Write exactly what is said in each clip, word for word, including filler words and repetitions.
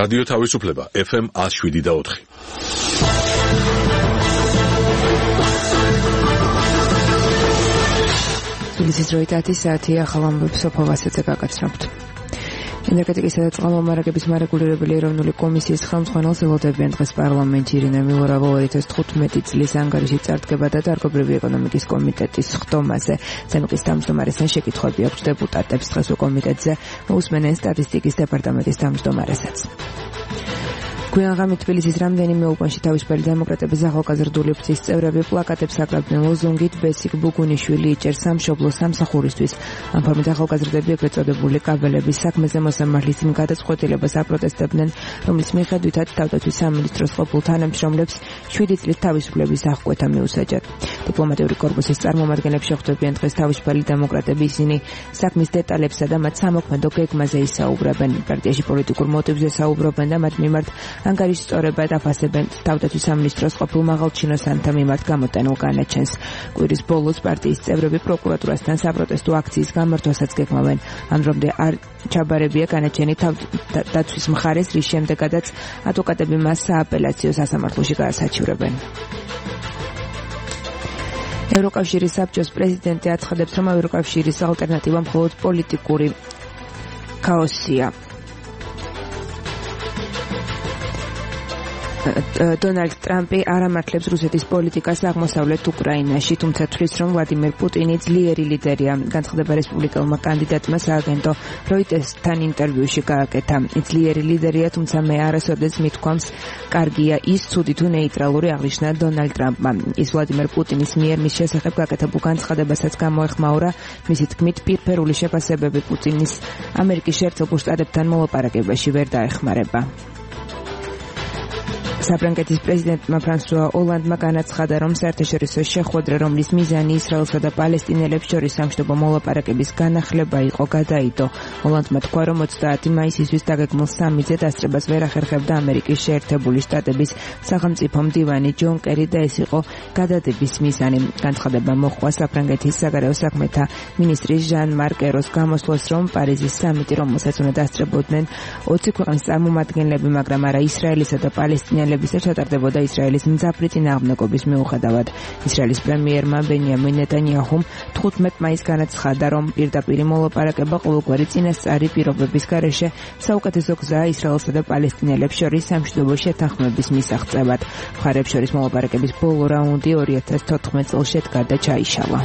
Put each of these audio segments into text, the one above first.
რადიო თავისუფლება ეფ ემ one oh seven და four. თბილისის დროით საათი ახალ ამბებს სოფო ვასეცე გაგაცნობთ. ენერგეტიკისა და წყალმომარაგების მარეგულირებელი ეროვნული კომისიის ხელმძღვანელს ელოდებიან დღეს პარლამენტში ირინა მილორავა two thousand fifteen წლის ანგარიში წარდგება და დარგობრივი ეკონომიკის კომიტეტის ხდომაზე. სენატის თავმჯდომარესთან შეკითხვები აქვს დეპუტატებს. დღეს კომიტეტზე მოусმენენ სტატისტიკის დეპარტამენტის თავმჯდომარესაც. გვიანღამით თბილისის რამდენიმე უბანში თავისუფალი დემოკრატების ახალგაზრდული ფრთის წევრები პლაკატებს აკრავდნენ ლოზუნგით ბესიკ ბუგუნიშვილი იჭერს სამშობლო სამსახურისთვის. ამ ფორმით ახალგაზრდები ეგრეთ წოდებული კაბელების საქმეზე მოსამართლის იმ გადაწყვეტილებას აპროტესტებდნენ, რომლის მიხედვითაც თავდაცვის სამინისტროს ყოფილ თანამშრომლებს შვიდი წლის თავისუფლების აღკვეთა მიუსაჯათ. დიპლომატიური კორპუსის წარმომადგენლებს შეხვდებიან დღეს თავისუფალი დემოკრატები. ისინი საქმის დეტალებსა და მათ სამოქმედო გეგმაზე ისაუბრებენ. პარტიაში პოლიტიკურ მოტივზე საუბრობენ და მათ მიმართ ანგარიშის სწორებად აფასებენ თავდაცვის სამინისტროს ყოფილ მაღალჩინოსანთა მიმართ გამოტენილ განაჩენს. კვირის ბოლოს პარტიის წევრები პროკურატურასთან საპროტესტო აქციის გამართვასაც გეგმავენ. ამ დრომდე არ ჩაბარებია განაჩენი თავდაცვის მხარეს, რის შემდეგაც ადვოკატები მას სააპელაციო სასამართლოში გაასაჩივრებენ. ევროკავშირის საბჭოს პრეზიდენტი აცხადებს, რომ ევროკავშირის ალტერნატივა მხოლოდ პოლიტიკური ქაოსია. დონალდ ტრამპი არ ამართლებს რუსეთის პოლიტიკას აღმოსავლეთ უკრაინაში, თუმცა თვლის, რომ ვლადიმერ პუტინი ძლიერი ლიდერია. განცხადება რესპუბლიკელმა კანდიდატმა სააგენტო როიტერსთან ინტერვიუში გააკეთა. ძლიერი ლიდერია, თუმცა მე არასოდეს მithქვამს, კარგია ის ცუდი თუ ნეიტრალური აღნიშნა დონალდ ტრამპმა. ის ვლადიმერ პუტინის მიერ მის შესახებ გაკეთებულ განცხადებასაც გამოეხმაურა. მისი თქმით, პირფერული შეფასებები პუტინის ამერიკის შეერთებულ შტატებთან მოლაპარაკებაში ვერ დაეხმარება. საფრანგეთის პრეზიდენტმა ფრანსუა ოლანდმა განაცხადა, რომ საერთაშორისო შეხვედრა, რომლის მიზანი ისრაელსა და პალესტინელებს შორის სამშვიდობო მოლაპარაკების განახლება იყო, გადაიდო. ოლანდმა თქვა, რომ ოცდაათი მაისისთვის დაგეგმილ სამიტზე დასწრებას ვერ ახერხებდა ამერიკის შეერთებული შტატების სახელმწიფო მდივანი ჯონ კერი და ეს იყო გადადების მიზანი. განცხადება მოჰყვა საფრანგეთის საგარეო საქმეთა მინისტრის ჟან მარკ ეროს გამოსვლას, რომ პარიზის სამიტი, რომელსაც უნდა დასწრებოდნენ ოცი ქვეყნის წარმომადგენლები, მაგრამ არა ისრაელისა და პალესტინელების ჩატარდებოდა ისრაელის მძაფრი წინააღმდეგობის მიუხედავად. ისრაელის პრემიერმა ბენიამინ ნეტანიაჰუმ თხუთმეტ მაისს განაცხადა, რომ პირდაპირ მოლაპარაკება ყოველგვარი წინასწარი პირობების გარეშე საუკეთესო გზაა ისრაელსა და პალესტინელებს შორის სამშვიდობო შეთანხმების მისაღწევად. მხარეებს შორის მოლაპარაკების ბოლო რაუნდი two thousand fourteen წელს შედგა და ჩაიშალა.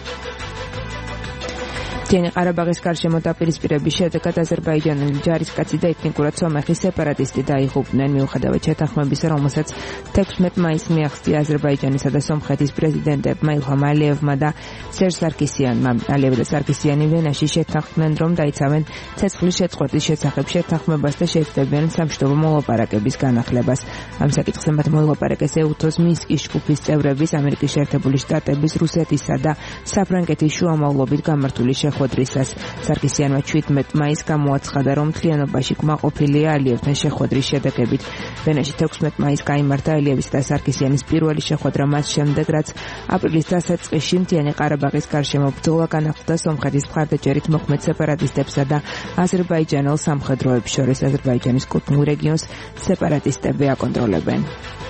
მთიანი ყარაბაღის გარშემო დაპირისპირების შედეგად აზერბაიჯანელი ჯარისკაცი და ეთნიკურად სომეხი სეპარატისტი დაიღუპნენ, მიუხედავად შეთანხმებისა, რომელსაც თექვსმეტ მაისს მიაღწია აზერბაიჯანისა და სომხეთის პრეზიდენტებმა ილჰამ ალიევმა და სერჟ სარკისიანმა. ალიევი და სარკისიანი ვენაში შეთანხმდნენ, რომ დაიცავენ ცეცხლის შეწყვეტის შესახებ შეთანხმებას და შეეცდებიან სამშვიდობო მოლაპარაკების განახლებას. ამ საკითხზე მათ მოლაპარაკეს ეუთოს მინსკის ჯგუფის წევრების, ამერიკის შეერთებული შტატების, რუსეთისა და საფრანგეთის შუამავლობით გამართული შეხვედრისას. სარკისიანმა შვიდმეტ მაისს გამოაცხადა, რომ მთლიანობაში კმაყოფილია ალიევთან შეხვედრის შედეგებით. ვენაში თექვსმეტ მაისს გაიმართა ალიევის და სარკისიანის პირველი შეხვედრა მას შემდეგ, რაც აპრილის დასაწყისში მთიანი ყარაბაღის გარშემო ბრძოლა განახლდა სომხეთის მხარდაჭერით მოქმედ სეპარატისტებსა და აზერბაიჯანელ სამხედროებს შორის. აზერბაიჯანის კუთვნილ რეგიონს სეპარატისტები აკონტროლებენ.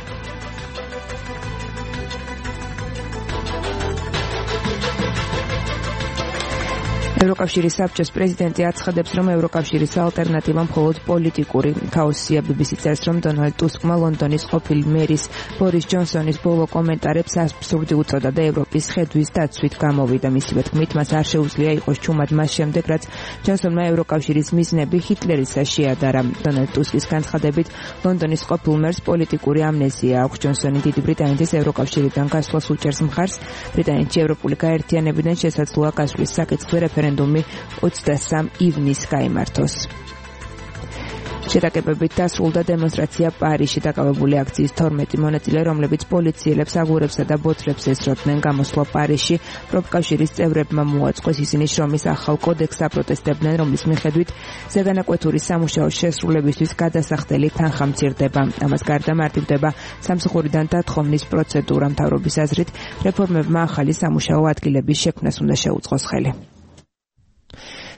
ევროკავშირის საბჭოს პრეზიდენტი აცხადებს, რომ ევროკავშირის ალტერნატივა მხოლოდ პოლიტიკური ქაოსია. ბი ბი სი წერს, რომ დონალდ ტუსკმა ლონდონის ყოფილი მერის ბორის ჯონსონის ბოლო კომენტარებს აბსურდი უწოდა და ევროპის ხედვის დაცვით გამოვიდა. მისივე თქმით, მას არ შეუძლია იყოს ჩუმად მას შემდეგ, რაც ჯონსონმა ევროკავშირის მიზნები ჰიტლერისა შეადარა. დონალდ ტუსკის განცხადებით, ლონდონის ყოფილ მერს პოლიტიკური ამნეზია აქვს. ჯონსონი დიდი ბრიტანეთის ევროკავშირიდან გასვლას უჭერს მხარს. ბრიტანეთში ევროპული გაერთიანებიდან შესაძლოა გასვლის საკითხი რეფერენდუმი ოცდასამ ივნისს გაიმართოს. შეტაკებებით დასრულდა დემონსტრაცია პარიზში. დაკავებული აქციის თორმეტი მონაწილე, რომლებიც პოლიციელებს, აგურებსა და ბოთლებს ესროდნენ, გამოსვლა პარიზში პროფკავშირის წევრებმა მოაწყოს. ისინი შრომის ახალ კოდექსს აპროტესტებდნენ, რომლის მიხედვით ზეგანაკვეთური სამუშაო შესრულებისთვის გადასახდელი თანხა მცირდება. ამას გარდა მარტივდება სამსახურიდან დათხოვნის პროცედურა. მთავრობის აზრით, რეფორმებმა ახალი სამუშაო ადგილების შექმნას უნდა შეუწყოს ხელი.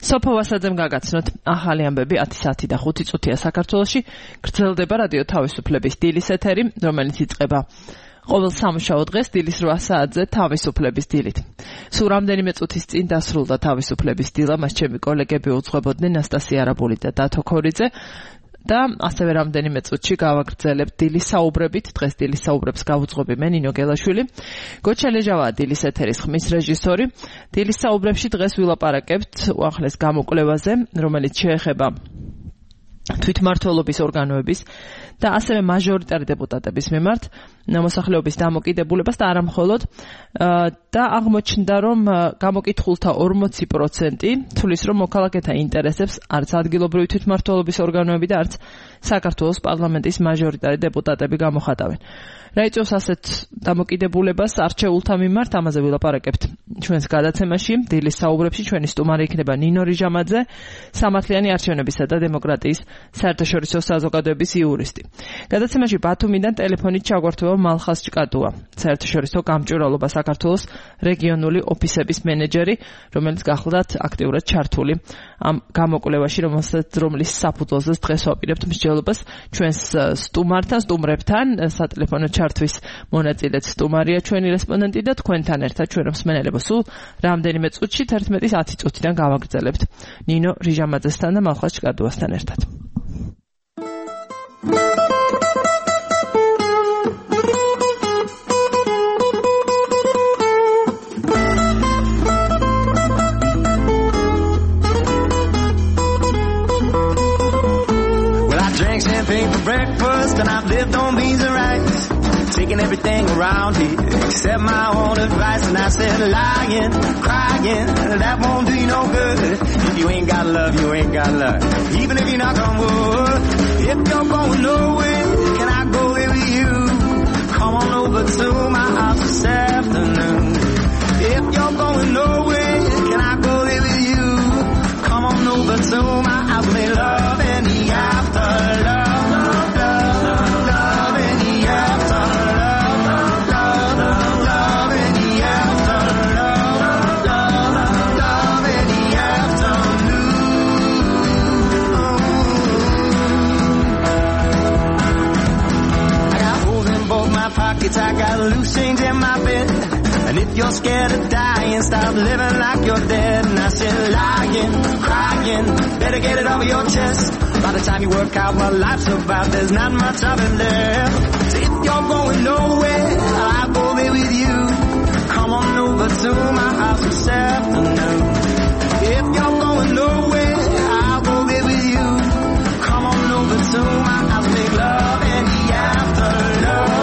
სოფო ვასაძემ გაგაცნოთ ახალი ამბები ათი საათი და ხუთი წუთია საქართველოში. გრძელდება რადიო თავისუფლების დილის ეთერი, რომელიც იწყება ყოველ სამუშაო დღეს დილის რვა საათზე თავისუფლების დილით. სულ რამდენიმე წუთის წინ დასრულდა თავისუფლების დილა, მას ჩემი კოლეგები უძღვებოდნენ ნასტასია არაბული და დათო ქორიძე. და ასევე რამდენიმე წუთში გავაგრძელებთ დილის საუბრებით. დღეს დილის საუბრებს გავუძღვები მე ნინო გელაშვილი. გოჩელეჟავაა დილის ეთერის ხმის რეჟისორი. დილის საუბრებში დღეს ვილაპარაკებთ უახლეს გამოკვლევაზე, რომელიც შეეხება თვითმმართველობის ორგანოების და ასევე მაჟორიტარი დეპუტატების მიმართ მოსახლეობის დამოკიდებულებას და არა მხოლოდ და აღმოჩნდა რომ გამოკითხულთა ორმოცი პროცენტი თვლის რომ მოქალაქეთა ინტერესებს არც ადგილობრივი თვითმმართველობის ორგანოები და არც საქართველოს პარლამენტის მაჟორიტარი დეპუტატები გამოხატავენ. რა იწვევს ასეთ დამოკიდებულებას არჩეულთა მიმართ? ამაზე ვილაპარაკებთ ჩვენს გადაცემაში. დილის საუბრებში ჩვენი სტუმარი იქნება ნინო რიჟამაძე, სამართლიანი არჩევნებისა და დემოკრატიის საერთაშორისო საზოგადოების იურისტი. გადაცემაში ბათუმიდან ტელეფონით ჩაგვართვება მალხაზ ჭკატუა, საერთაშორისო გამჭვირვალობა საქართველოს რეგიონული ოფისების მენეჯერი, რომელიც გახლდათ აქტიურად ჩართული ამ გამოკვლევაში, რომლის საფუძველზეც დღეს ვაპირებთ მსჯელობას ჩვენს სტუმართან, სტუმრებთან. სატელეფონო ჩართვის მონაწილეც სტუმარია ჩვენი რესპონდენტი და თქვენთან ერთად ჩვენ მსმენელებო სულ რამდენიმე წუთში თერთმეტის ათი წუთიდან გავაგრძელებთ ნინო რიჟამაძესთან და მალხაზ ჭკატუასთან ერთად. For breakfast and I've lived on beans and rice, taking everything around here except my own advice. And I said lying, crying, that won't do you no good. If you ain't got love, you ain't got love, even if you knock on wood. If you're going nowhere, can I go there with you? Come on over to my house this afternoon. If you're going nowhere, can I go there with you? Come on over to my house, make love in the afterlife. I got loose change in my bed, and if you're scared of dying, stop living like you're dead. And I said lying, crying, better get it off your chest. By the time you work out what life's about, there's not much of it left. So if you're going nowhere, I'll go there with you. Come on over to my house this afternoon. If you're going nowhere, I'll go there with you. Come on over to my house, make love in the afterlife.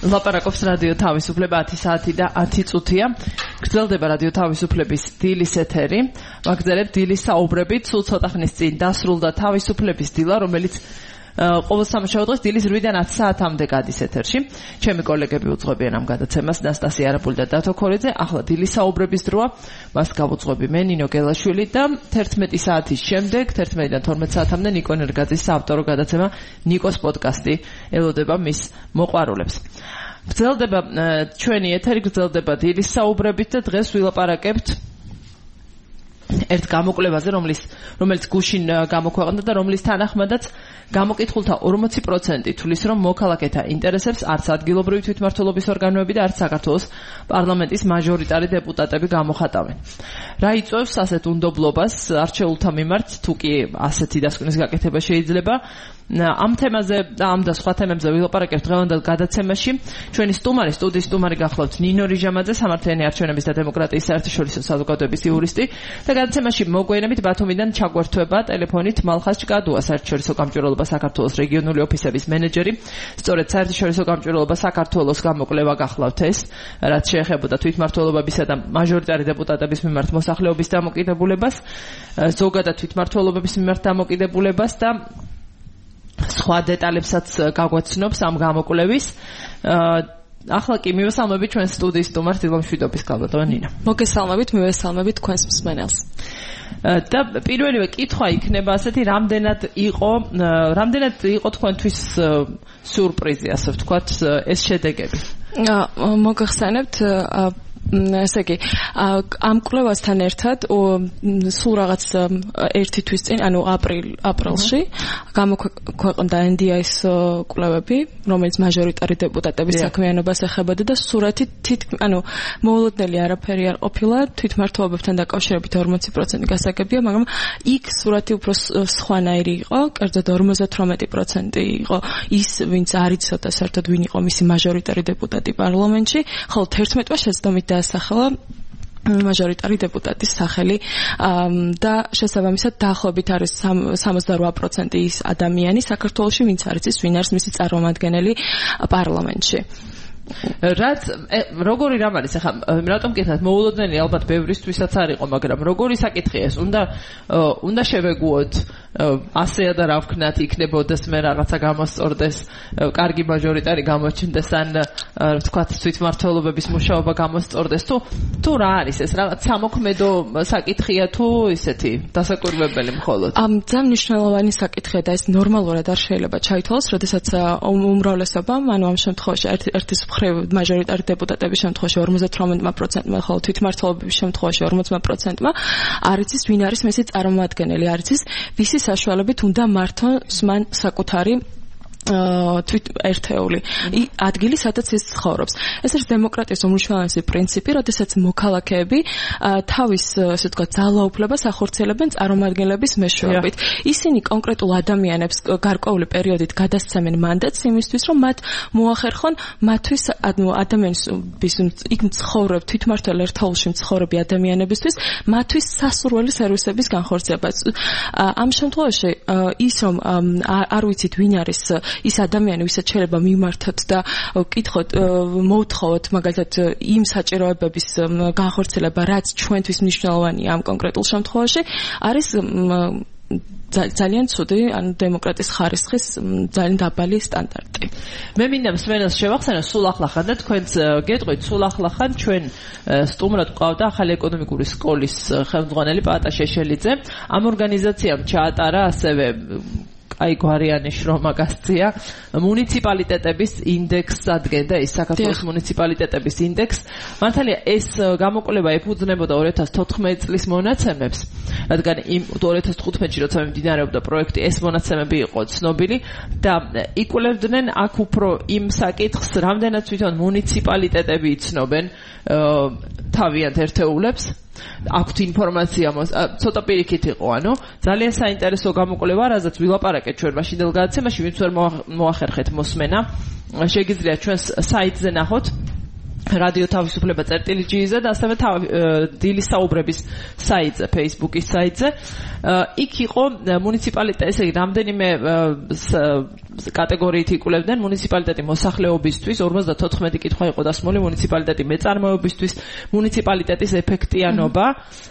ლაპარაკობს რადიო თავისუფლება ათი საათი და ათი წუთია. გრძელდება რადიო თავისუფლების დილის ეთერი. ვაგრძელებთ დილის საუბრებით. სულ ცოტა ხნის წინ დასრულდა თავისუფლების დილა, რომელიც ყოველ სამშაბათ დღეს დილის რვიდან ათი საათამდე გადის ეთერში. ჩემი კოლეგები უძღვებიან ამ გადაცემას, ნასტასია არაპული და დათო ქორიძე. ახლა დილის საუბრების დროა. მას გავუძღვები მე, ნინო გელაშვილი და თერთმეტი საათის შემდეგ, თერთმეტიდან თორმეტ საათამდე ნიკო ნერგაძის საავტორო გადაცემა ნიკოს პოდკასტი ელოდება მის მოყვარულებს. გრძელდება ჩვენი ეთერი, გრძელდება დილის საუბრებით და დღეს ვილაპარაკებთ ერთ გამოკვლევაზე, რომლის რომელიც გუშინ გამოქვეყნდა და რომლის თანახმადაც გამოკითხულთა ორმოცი პროცენტი თვლის, რომ მოქალაქეთა ინტერესებს არც ადგილობრივი თვითმმართველობის ორგანოები და არც საქართველოს პარლამენტის მაჟორიტარი დეპუტატები გამოხატავენ. რა იწვევს ასეთ უნდობლობას არჩეულთა მიმართ, თუ კი ასეთი დასკვნის გაკეთება შეიძლება? ამ თემაზე და ამ და სხვა თემებზე ვილაპარაკებთ დღევანდელ გადაცემაში. ჩვენი სტუმარი, სტუდიის სტუმარი გახლავთ ნინო რიჟამაძე, სამართლიანი არჩევნების და დემოკრატიის საერთაშორისო საზოგადოების იურისტი და გადაცემაში მოგვიანებით ბათუმიდან ჩაგვერთვება ტელეფონით მალხაზ ჭკადუა, საერთაშორისო გამჭვირვალობა საქართველოს რეგიონული ოფისების მენეჯერი. სწორედ საერთაშორისო გამჭვირვალობა საქართველოს გამოკვლევა გახლავთ ეს, რაც შეეხებოდა თვითმმართველობებისა და მაჟორიტარი დეპუტატების მიმართ მოსახლეობის დამოკიდებულებას, ზოგადად თვითმმართველობების მიმართ დამოკიდებულებას და სხვა დეტალებსაც გაგვაცნობს ამ გამოკვლევის. ახლა კი მივესალმებით ჩვენ სტუდიის სტუმარს დილა მშვიდობის კალბატონო ნინა. მოგესალმებით, მივესალმებით თქვენს მსმენელს. და პირველივე კითხვა იქნება ასეთი, რამდენად იყო, რამდენად იყო თქვენთვის სიურპრიზი, ასე ვთქვათ, ეს შედეგები? მოგახსენებთ ესე იგი ამ კვლევასთან ერთად სულ რაღაც ერთი თვის წინ, ანუ აპრილ აპრილში გამოქვეყნდა ენ დი აის კვლევები, რომელიც მაჟორიტარი დეპუტატების საქმიანობას ეხებოდა და სურათი თითქმის, ანუ მოულოდნელი არაფერი არ ყოფილა, თვითმმართველობებთან დაკავშირებით ორმოცი პროცენტი გასაგებია, მაგრამ იქ სურათი უფრო სხვანაირი იყო, კერძოდ ორმოცდათვრამეტი პროცენტი იყო ის, ვინც არ იცოდა საერთოდ ვინ იყო მისი მაჟორიტარი დეპუტატი პარლამენტში, ხოლო თერთმეტმა შეცდომით დაასახელა მაჟორიტარი დეპუტატის სახელი და შესაბამისად დაახლოებით არის სამოცდარვა პროცენტი ის ადამიანი საქართველოში, ვინც არ იცის ვინ არის მისი წარმომადგენელი პარლამენტში. რაც როგორი რამ არის ახლა რატომ კითხავთ მოულოდნელი ალბათ ბევრისთვისაც არ იყო, მაგრამ როგორი საკითხია ეს? უნდა უნდა შევეგუოთ ასეა და რა ვქნათ, იქნებოდეს მე რაღაცა გამოსწორდეს, კარგი მაჟორიტარი გამოჩნდეს ან ვთქვათ თვითმმართველობების მუშაობა გამოსწორდეს, თუ თუ რა არის ეს? რაღაც სამოქმედო საკითხია თუ ისეთი დასაკვირვებელი მხოლოდ? ამ ძალიან მნიშვნელოვანი საკითხია და ეს ნორმალურად არ შეიძლება ჩაითვალოს, როდესაც უმრავლესობამ, ანუ ამ შემთხვევაში ერთის მაჟორიტარი დეპუტატების შემთხვევაში ორმოცდათვრამეტი პროცენტმა, ხოლო თვითმმართველობის შემთხვევაში ორმოცი პროცენტმა არ იცის ვინ არის მისი წარმომადგენელი, არ იცის ვისი საშუალებით უნდა მართოს მან საკუთარი თვით ერთეული ადგილი, სადაც ის ცხოვრობს. ეს არის დემოკრატიის უმნიშვნელოვანესი პრინციპი, როდესაც მოქალაქეები თავის, ასე ვთქვათ, ძალაუფლებას ახორციელებენ წარმომადგენლების მეშვეობით. ისინი კონკრეტულ ადამიანებს გარკვეული პერიოდით გადასცემენ მანდატს იმისთვის, რომ მათ მოახერხონ მათთვის, ანუ ადამიანების იქ მცხოვრებ თვითმმართველ ერთეულში მცხოვრები ადამიანებისთვის მათთვის სასურველი სერვისების განხორციელებას. ამ შემთხვევაში ის რომ არ ვიცით ვინ არის ის ადამიანი, ვისაც შეიძლება მიმართოთ და ვკითხოთ, მოვთხოვოთ მაგალითად იმ საჭიროებების განხორციელება, რაც ჩვენთვის მნიშვნელოვანია ამ კონკრეტულ შემთხვევაში, არის ძალიან ცუდი, ანუ დემოკრატიის ხარისხის ძალიან დაბალი სტანდარტი. მე მინდა მსმენელს შევახსენო, სულ ახლახან და თქვენც გეტყვით, სულ ახლახან ჩვენ სტუმრად ყავდა ახალი ეკონომიკური სკოლის ხელმძღვანელი პაატა შეშელიძე. ამ ორგანიზაციამ ჩაატარა ასევე აი გვარიანი შრომა გასწია მუნიციპალიტეტების ინდექსს ადგენდა ის საქართველოს მუნიციპალიტეტების ინდექსს. მართალია ეს გამოკვლევა ეფუძნებოდა ორი ათას თოთხმეტი წლის მონაცემებს, რადგან იმ ორი ათას თხუთმეტში როცა მიმდინარეობდა პროექტი, ეს მონაცემები იყო ცნობილი და იკვლევდნენ აქ უფრო იმ საკითხს, რამდენად თვითონ მუნიციპალიტეტები იცნობენ თავიანთ ერთეულებს. აქვთ ინფორმაცია, ცოტა პირიქით იყო, ანუ ძალიან საინტერესო გამოკვლევა, რაზეც ვილაპარაკეთ ჩვენ მაშინდელ გადაცემაში, ვინც ვერ მოახერხეთ მოსმენა, შეგიძლიათ ჩვენს საიტზე ნახოთ. რადიო თავისუფლება წერტილი ჯი-ზე და ასევე დილის საუბრების საიტზე, Facebook-ის საიტზე. იქ იყო მუნიციპალიტეტი, ესე იგი, რამდენიმე კატეგორიით იკვლევდნენ მუნიციპალიტეტი მოსახლეობისთვის, ორმოცდათოთხმეტი კითხვა იყო დასმული მუნიციპალიტეტი მეწარმეობისთვის, მუნიციპალიტეტის ეფექტიანობა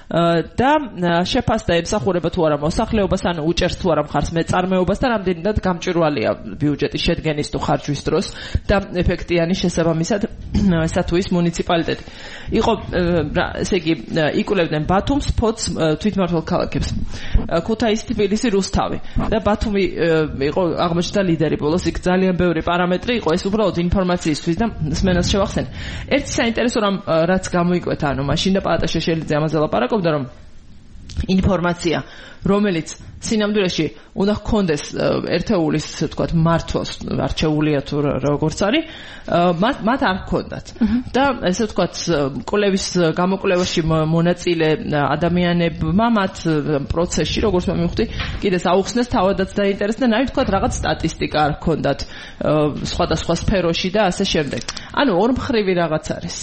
და შეფასდა ემსახურება თუ არა მოსახლეობას, ანუ უჭერს თუ არა მხარს მეწარმეობას და რამდენად გამჭვირვალეა ბიუჯეტის შედგენის თუ ხარჯვის დროს და ეფექტიანი შესაბამისად სათუის მუნიციპალიტეტი. იყო ესე იგი იკვლევდნენ ბათუმს, ფოთს, თვითმმართველ ქალაქებს. ქუთაისი, თბილისი, რუსთავი და ბათუმი იყო აღმოჩნდა ლიდერი ბოლოს. იქ ძალიან ბევრი პარამეტრი იყო, ეს უბრალოდ ინფორმაციისთვის და სმენას შევახსენე. ერთი საინტერესო რამ რაც გამოიკვეთა, ანუ მაშინ და პალატა შეშელიძე ამაზე ლაპარაკობდა, რომ ინფორმაცია, რომელიც სინამდვილეში უნდა ჰქონდეს ერთეულის, თქვათ, მართვას, არჩეულია თუ როგორც არის, მათ მათ არ ჰქონდათ. და ესე ვთქვათ, კვლევის გამოკვლევაში მონაწილე ადამიანებმა მათ პროცესში, როგორც მე მივხვდი, კიდეც აუხსნეს თავადაც დაინტერესდნენ, აი ვთქვათ, რაღაც სტატისტიკა არ ჰქონდათ სხვადასხვა სფეროში და ასე შემდეგ. ანუ ორმხრივი რაღაც არის.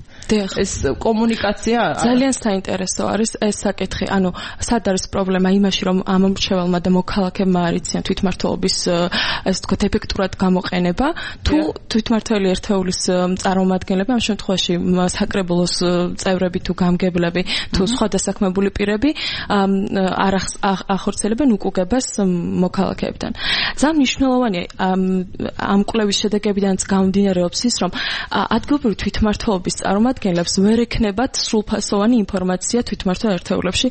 ეს კომუნიკაცია ძალიან საინტერესო არის ეს საკითხი. ანუ სად არის პრობლემა იმაში, რომ ამ მრჩეველმა და მოქალაქეებმა არიციან თვითმმართველობის ასე ვთქვათ ეფექტურად გამოყენება, თუ თვითმმართველი ერთეულის წარმომადგენლები, ამ შემთხვევაში საკრებულოს წევრები თუ გამგებლები თუ სხვა დასაქმებული პირები არ ახორციელებენ უკუგებას მოქალაქეებთან. ძალიან მნიშვნელოვანია ამ კვლევის შედეგებიდანაც გამომდინარეობს ის, რომ ადგილობრივი თვითმმართველობის წარმომადგენლებს ვერ ექნებათ სრულფასოვანი ინფორმაცია თვითმმართველ ერთეულებში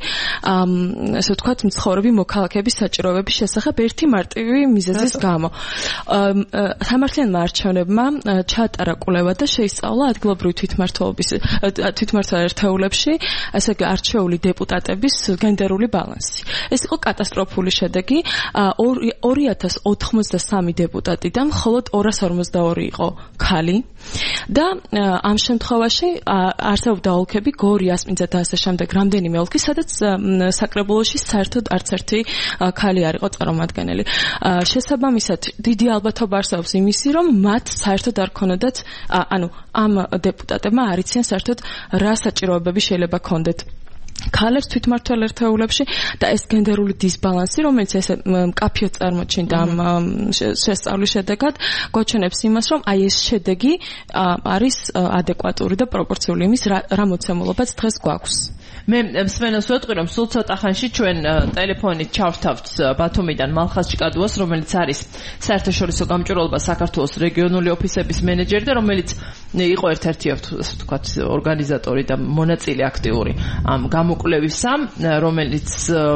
ასე ვთქვათ მცხოვრები მოქალაქეების საჭიროებების შესახებ ერთი მარტივი მიზეზის გამო. სამართლიანმა არჩევნებმა ჩაატარა კვლევა და შეისწავლა ადგილობრივი თვითმმართველობის თვითმმართველ ერთეულებში ასე იგი არჩეული დეპუტატების გენდერული ბალანსი. ეს იყო კატასტროფული შედეგი. ორი ათას ოთხმოცდასამი დეპუტატიდან მხოლოდ ორას ორმოცდაორი იყო ქალი და ამ შემთხვევაში არსებობდა ოლქები, გორი, ასპინძა და ასე შემდეგ რამდენიმე ოლქი, სადაც საკრებულოში საერთოდ არც ერთი ქალი არ იყო წარმომადგენელი. შესაბამისად, დიდი ალბათობა არსებობს იმისი, რომ მათ საერთოდ არ ქონოდათ, ანუ ამ დეპუტატებმა არ იციან საერთოდ რა საჭიროებები შეიძლება ქონდეთ ქალებს თვითმმართველ ერთეულებში და ეს გენდერული დისბალანსი, რომელიც ესე მკაფიოდ წარმოჩინდა ამ შესწავლის შედეგად, გვაჩვენებს იმას, რომ აი ეს შედეგი არის ადეკვატური და პროპორციული იმის, რა მოცემულობაც დღეს გვაქვს. მე მსმენელს ვეტყვი, რომ სულ ცოტა ხანში ჩვენ ტელეფონით ჩავთავთ ბათუმიდან მალხაზ ჭკადუას, რომელიც არის საერთაშორისო გამჭვირვალობა საქართველოს რეგიონული ოფისების მენეჯერი და რომელიც იყო ერთ-ერთი ვთქვათ ორგანიზატორი და მონაწილე აქტიური ამ გამოკვლევისა, რომელიც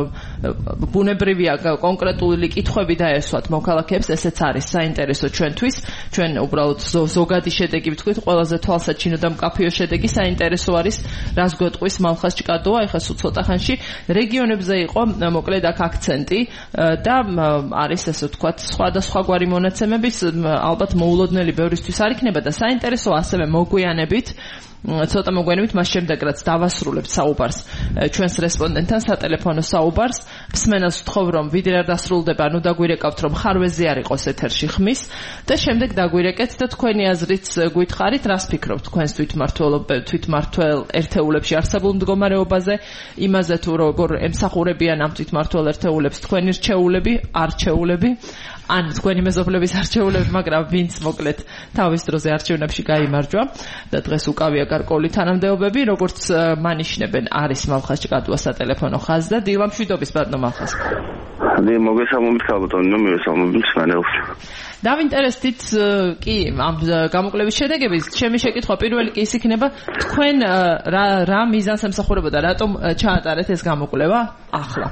ბუნებრივია კონკრეტული კითხვები დაესვათ მოქალაქეებს, ესეც არის საინტერესო ჩვენთვის. ჩვენ უბრალოდ ზოგადი შედეგი ვთქვით, ყველაზე თვალსაჩინო და მკაფიო შედეგი საინტერესო არის, რას გვეტყვის მალხაზ ჭკადუა, ეხლა სულ ცოტა ხანში რეგიონებზე იყო მოკლედ აქ აქცენტი და არის ესე ვთქვათ სხვადასხვაგვარი მონაცემების, ალბათ მოულოდნელი ბევრისთვის არ იქნება და საინტერესო ასევე მოგვიანებით ცოტა მოგვიანებით მას შემდეგ რაც დავასრულებთ საუბარს ჩვენს რესპონდენტთან სატელეფონო საუბარს მსმენელს ვთხოვ რომ ვიდრე არ დასრულდება ნუ დაგვირეკავთ რომ ხარვეზი არ იყოს ეთერში ხმის და შემდეგ დაგვირეკეთ და თქვენი აზრით გითხარით რას ფიქრობთ თქვენს თვითმმართველობ თვითმმართველ ერთეულებში არსებულ მდგომარეობაზე იმაზე თუ როგორ ემსახურებიან ამ თვითმმართველ ერთეულებს თქვენი რჩეულები არჩეულები ან თქვენი მეზობლების არჩეულები, მაგრამ ვინც მოკლედ თავის დროზე არჩევნებში გაიმარჯვა და დღეს უკავია გარკვეული თანამდებობები, როგორც მანიშნებენ არის მალხაზ ჭკადუას სატელეფონო ხაზი და დილა მშვიდობის ბატონო მალხაზ. დი მოგესალმებით საბატონო, მოგესალმებით სპანელს. დავინტერესდით კი ამ გამოკვლევის შედეგების, ჩემი შეკითხვა პირველი კი ის იქნება, თქვენ რა რა მიზანს ემსახურებოდა, რატომ ჩაატარეთ ეს გამოკვლევა ახლა?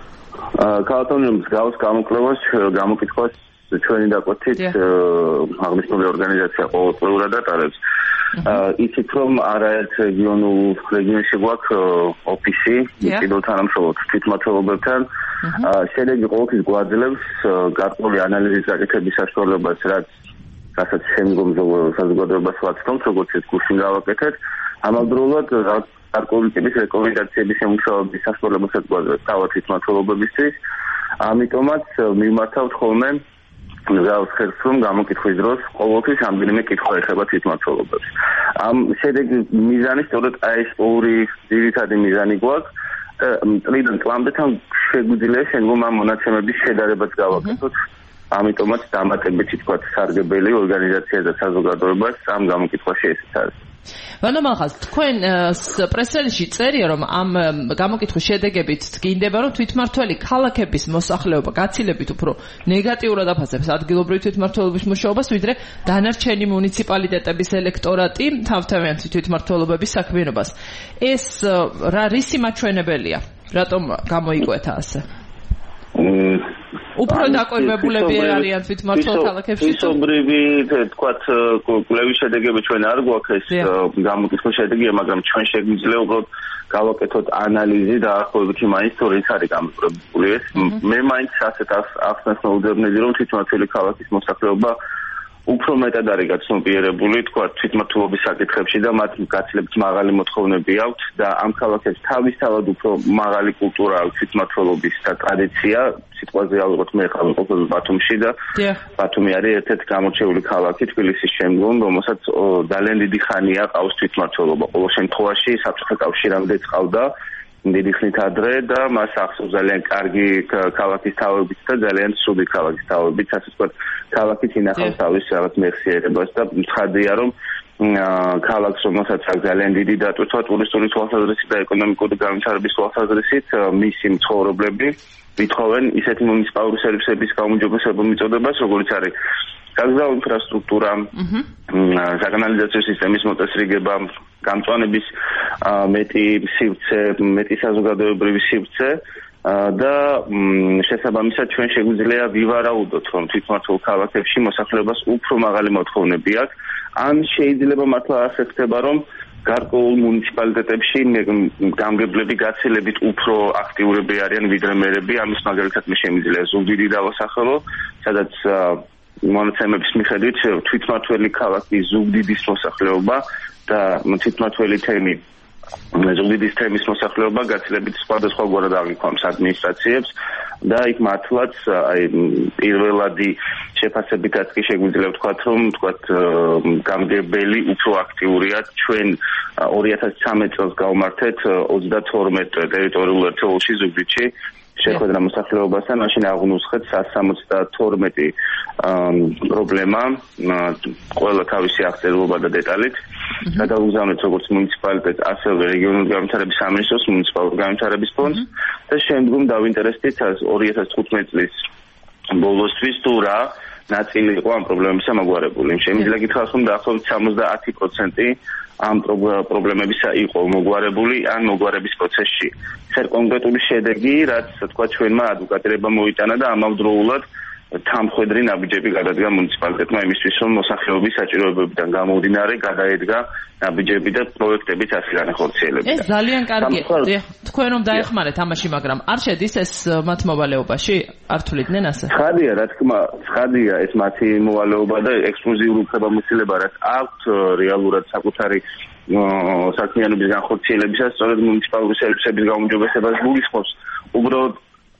კალტონიუმის გავს გამოკვლევას, გამოკითხვას ჩვენი დაკვეთით აღნიშნული ორგანიზაცია ყოველწლიურად ატარებს. იცით რომ არაერთ რეგიონულ რეგიონში გვაქვს ოფისი, კიდევ თანამშრომლობთ თვითმმართველობებთან. შედეგი ყოველთვის გვაძლევს გარკვეული ანალიზის გაკეთების საშუალებას, რაც რასაც შემდგომ საზოგადოებას ვაცნობთ, როგორც ეს კურსი გავაკეთეთ. ამავდროულად გარკვეული ტიპის რეკომენდაციების შემუშავების საშუალებასაც გვაძლევს თავად თვითმმართველობებისთვის. ამიტომაც მიმართავთ ხოლმე მზავს ხერხს რომ გამოკითხვის დროს ყოველთვის რამდენიმე კითხვა ეხება თვითმმართველობას. ამ შედეგი მიზანი სწორედ აი ეს ორი ძირითადი მიზანი გვაქვს. წლიდან წლამდე თან შეგვიძლია შემდგომ ამ მონაცემების შედარებაც გავაკეთოთ. ამიტომაც დამატებითი თქვა სარგებელი ორგანიზაციას და საზოგადოებას ამ გამოკითხვაში ესეც არის. ვანო მალხაზ, თქვენ პრესრელისში წერია, რომ ამ გამოკითხვის შედეგებით გინდება, რომ თვითმმართველი ქალაქების მოსახლეობა გაცილებით უფრო ნეგატიურად აფასებს ადგილობრივი თვითმმართველობის მუშაობას, ვიდრე დანარჩენი მუნიციპალიტეტების ელექტორატი თავთავიანთი თვითმმართველობების საქმიანობას. ეს რა რისი მაჩვენებელია? რატომ გამოიკვეთა ასე? უფრო დაკვირვებულები არიან თვითმმართველ ქალაქებში? ისობრივი თქვათ კვლევის შედეგები ჩვენ არ გვაქვს ეს გამოკითხვის შედეგია, მაგრამ ჩვენ შეგვიძლია უბრალოდ გავაკეთოთ ანალიზი და დაახლოებით იმის თუ რით არის გამოკითხული ეს. მე მაინც ასეთ ახსნას მოუძებნები, რომ თვითმმართველი ქალაქის მოსახლეობა უფრო მეტად არის გაცნობიერებული, თქვა თვითმმართველობის საკითხებში და მათ გაცილებით მაღალი მოთხოვნები აქვთ და ამ ქალაქებს თავისთავად უფრო მაღალი კულტურა აქვს თვითმმართველობის და ტრადიცია. სიტყვაზე ალბათ მე ხარ ყოფილი ბათუმში და ბათუმი არის ერთ-ერთი გამორჩეული ქალაქი თბილისის შემდგომ, რომელსაც ძალიან დიდი ხანია ყავს თვითმმართველობა. ყოველ შემთხვევაში საბჭოთა კავშირამდე წყავდა დიდი ხნით ადრე და მას ახსოვს ძალიან კარგი ქალაქის თავებით და ძალიან ცუდი ქალაქის თავებით, ასე ვთქვათ, ქალაქით ინახავს თავის რაღაც მეხსიერებას და ცხადია, რომ ქალაქს, რომელსაც აქვს ძალიან დიდი დატვირთვა ტურისტული თვალსაზრისით და ეკონომიკური განვითარების თვალსაზრისით, მისი მცხოვრებლები ვითხოვენ ისეთი მუნიციპალური სერვისების გაუმჯობესებულ მიწოდებას, როგორც არის გაზრდა ინფრასტრუქტურა, საკანალიზაციო სისტემის მოწესრიგება, გამწვანების მეტი სივრცე, მეტი საზოგადოებრივი სივრცე და შესაბამისად ჩვენ შეგვიძლია ვივარაუდოთ, რომ თვითმმართველ ქალაქებში მოსახლეობას უფრო მაღალი მოთხოვნები აქვს. ან შეიძლება მართლა ასე ხდება, რომ გარკვეულ მუნიციპალიტეტებში გამგებლები გაცილებით უფრო აქტიურები არიან ვიდრე მერები. ამის მაგალითად მე შემიძლია ზუგდიდი დავასახელო, სადაც მონაცემების მიხედვით თვითმმართველი ქალაქის ზუგდიდის მოსახლეობა და თვითმმართველი თემი ზუგდიდის თემის მოსახლეობა გაცილებით სხვადასხვაგვარად აღიქვამს ადმინისტრაციებს და იქ მართლაც აი პირველადი შეფასებითაც კი შეგვიძლია ვთქვათ, რომ ვთქვათ გამგებელი უფრო აქტიურია. ჩვენ ორი ათას ცხრამეტ წელს გავმართეთ ოცდათორმეტ ტერიტორიულ ერთეულში ზუგდიდში შეხვედრა მოსახლეობასთან, მაშინ აღნუსხეთ one seventy-two პრობლემა, ყველა თავისი აღწერილობა და დეტალით. გადავუგზავნეთ როგორც მუნიციპალიტეტს, ასევე რეგიონული განვითარების სამინისტროს მუნიციპალური განვითარების ფონდს და შემდგომ დავინტერესდით ორი ათას თხუთმეტ წლის ბოლოსთვის თუ რა ნაწილი იყო ამ პრობლემებისა მოგვარებული. შემიძლია გითხრათ, რომ დაახლოებით ოცდაათი პროცენტი ამ პრობლემებისა იყო მოგვარებული ან მოგვარების პროცესში. ეს არის კონკრეტული შედეგი, რაც თქვა ჩვენმა ადვოკატირება მოიტანა და ამავდროულად თამხვედრი ნაბიჯები გადადგა მუნიციპალიტეტმა იმისთვის, რომ მოსახლეობის საჭიროებებიდან გამომდინარე გადაედგა ნაბიჯები და პროექტებიც ასე განახორციელებდა. ეს ძალიან კარგია. თქვენ რომ დაეხმარეთ ამაში, მაგრამ არ შედის ეს მათ მოვალეობაში? არ თuliდნენ ასე? ცხადია, რა თქმა, ცხადია ეს მათი მოვალეობა და ექსკლუზიური უფლებამოსილება, რაც აქვთ რეალურად საკუთარი საქმიანობის განხორციელებისას, სწორედ მუნიციპალური სერვისების გაუმჯობესებას გულისხმობს. უბრალოდ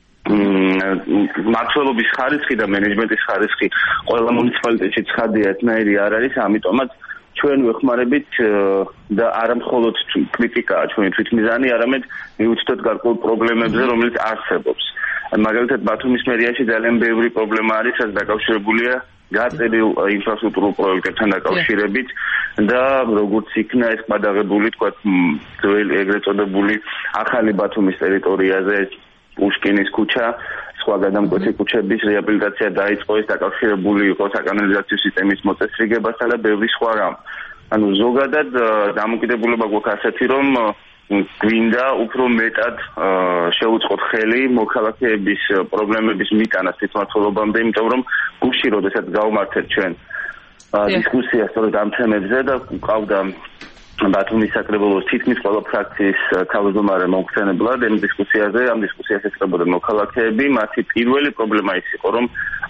მმართველობის ხარისხი და მენეჯმენტის ხარისხი ყველა მუნიციპალიტეტში ცხადია ერთნაირი არ არის, ამიტომაც ჩვენ ვეხმარებით და არა მხოლოდ კრიტიკაა ჩვენი თვითმიზანი, არამედ მივუწოდოთ გარკვეულ პრობლემებზე, რომელიც არსებობს. მაგალითად, ბათუმის მერიაში ძალიან ბევრი პრობლემა არის, რაც დაკავშირებულია გაწერილ ინფრასტრუქტურულ პროექტებთან დაკავშირებით და როგორც იქნა ეს გადაღებული, თქვა ძველი ეგრეთ წოდებული ახალი ბათუმის ტერიტორიაზე პუშკინის ქუჩა, სხვა გადამკვეთი ქუჩების რეაბილიტაცია დაიწყო, ეს დაკავშირებული იყო საკანალიზაციო სისტემის მოწესრიგებასთან და ბევრი სხვა რამ. ანუ ზოგადად დამოკიდებულება გვაქვს ასეთი, რომ გვინდა უფრო მეტად შეუწყოთ ხელი მოქალაქეების პრობლემების მიტანას თვითმმართველობამდე, იმიტომ რომ გუშინ როდესაც გავმართეთ ჩვენ დისკუსია სწორედ ამ თემებზე და ყავდა ბათუმის საკრებულოს თითქმის ყველა ფრაქციის თავმჯდომარე მომხსენებლად ამ დისკუსიაზე, ამ დისკუსიას ეწყებოდნენ მოქალაქეები. მათი პირველი პრობლემა ის იყო, რომ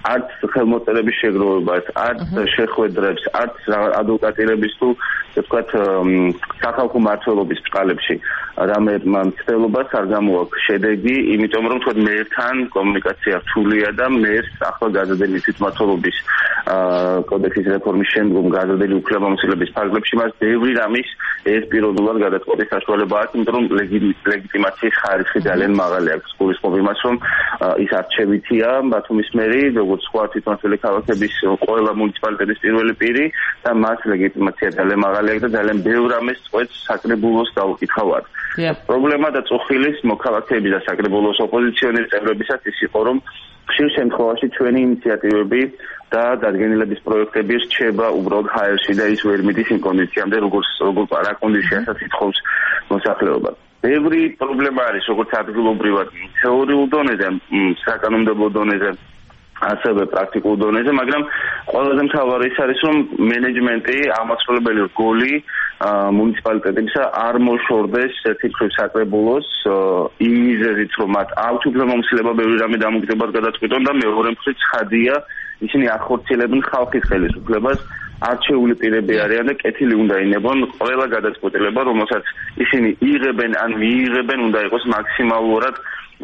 არც ხელმოწერების შეგროვებას, არც შეხვედრებს, არც ადვოკატირების თუ თქვათ სახალხო მმართველობის ბრალებში რამე მცდელობას არ გამოაქვს შედეგი, იმიტომ რომ თქვათ მეერთან კომუნიკაცია რთულია და მეერს ახლა გაზრდილი თვითმმართველობის კოდექსის რეფორმის შემდგომ გაზრდილი უფლებამოსილების ფარგლებში მას ბევრი რამის ეს პიროვნულად გადაწყვეტის საშუალება აქვს, იმიტომ რომ ლეგიტიმაციის ხარისხი ძალიან მაღალი აქვს. გულისხმობ იმას, რომ ის არჩევითია ბათუმის მერი, როგორც სხვა თვითმმართველი ქალაქების ყველა მუნიციპალიტეტის პირველი პირი და მას ლეგიტიმაცია ძალიან მაღალი აქვს და ძალიან ბევრ რამეს წყვეტს საკრებულოს დაუკითხავად. პრობლემა და წუხილის მოქალაქეების და საკრებულოს ოპოზიციონერი წევრებისაც ის იყო, რომ ხშირ შემთხვევაში ჩვენი ინიციატივები და დადგენილების პროექტები რჩება უბრალოდ ჰაერში და ის ვერ მიდის იმ კონდიციამდე, როგორც როგორ რა კონდიციაში ითხოვს მოსახლეობა. ბევრი პრობლემა არის როგორც ადგილობრივად თეორიულ დონეზე, საკანონმდებლო დონეზე, ასევე პრაქტიკულ დონეზე, მაგრამ ყველაზე მთავარი ის არის, რომ მენეჯმენტი, აღმასრულებელი რგოლი მუნიციპალიტეტებისა არ მოშორდეს თითქმის საკრებულოს იმ მიზეზით, რომ მათ აქვთ უფლებამოსილება ბევრი რამე დამოკიდებულად გადაწყვეტონ და მეორე მხრივ ცხადია, ისინი ახორციელებენ ხალხის ხელისუფლებას, არჩეული პირები არიან და კეთილი უნდა ინებონ ყველა გადაწყვეტილება, რომელსაც ისინი იღებენ ან მიიღებენ, უნდა იყოს მაქსიმალურად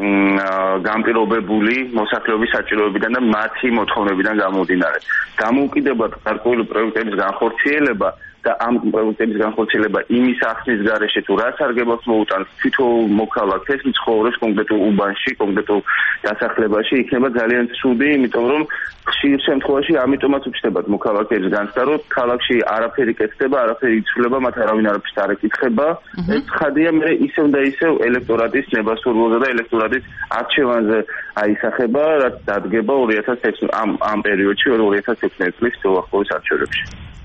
გამპირობებული მოსახლეობის საჭიროებიდან და მათი მოთხოვნებიდან გამომდინარე. დამოუკიდებლად გარკვეული პროექტების განხორციელება და ამ პროექტების განხორციელება იმის ახსნის გარეშე თუ რა სარგებლობს მოუტანს თითოეულ მოქალაქეს მცხოვრებს კონკრეტულ უბანში, კონკრეტულ დასახლებაში იქნება ძალიან ცუდი, იმიტომ რომ ხშირ შემთხვევაში ამიტომაც უჩნდებათ მოქალაქეებს განცდა, რომ ქალაქში არაფერი კეთდება, არაფერი იცვლება, მათ არავინ არაფერს არ ეკითხება. ეს ცხადია, მე ისევ და ისევ ელექტორატის ნებასურველზე და ელექტორატის არჩევანზე აისახება, რაც დადგება ორი ათას ექვსი ამ ამ პერიოდში ორი ათას ექვსმეტ წლის უახლოეს არჩევნებში.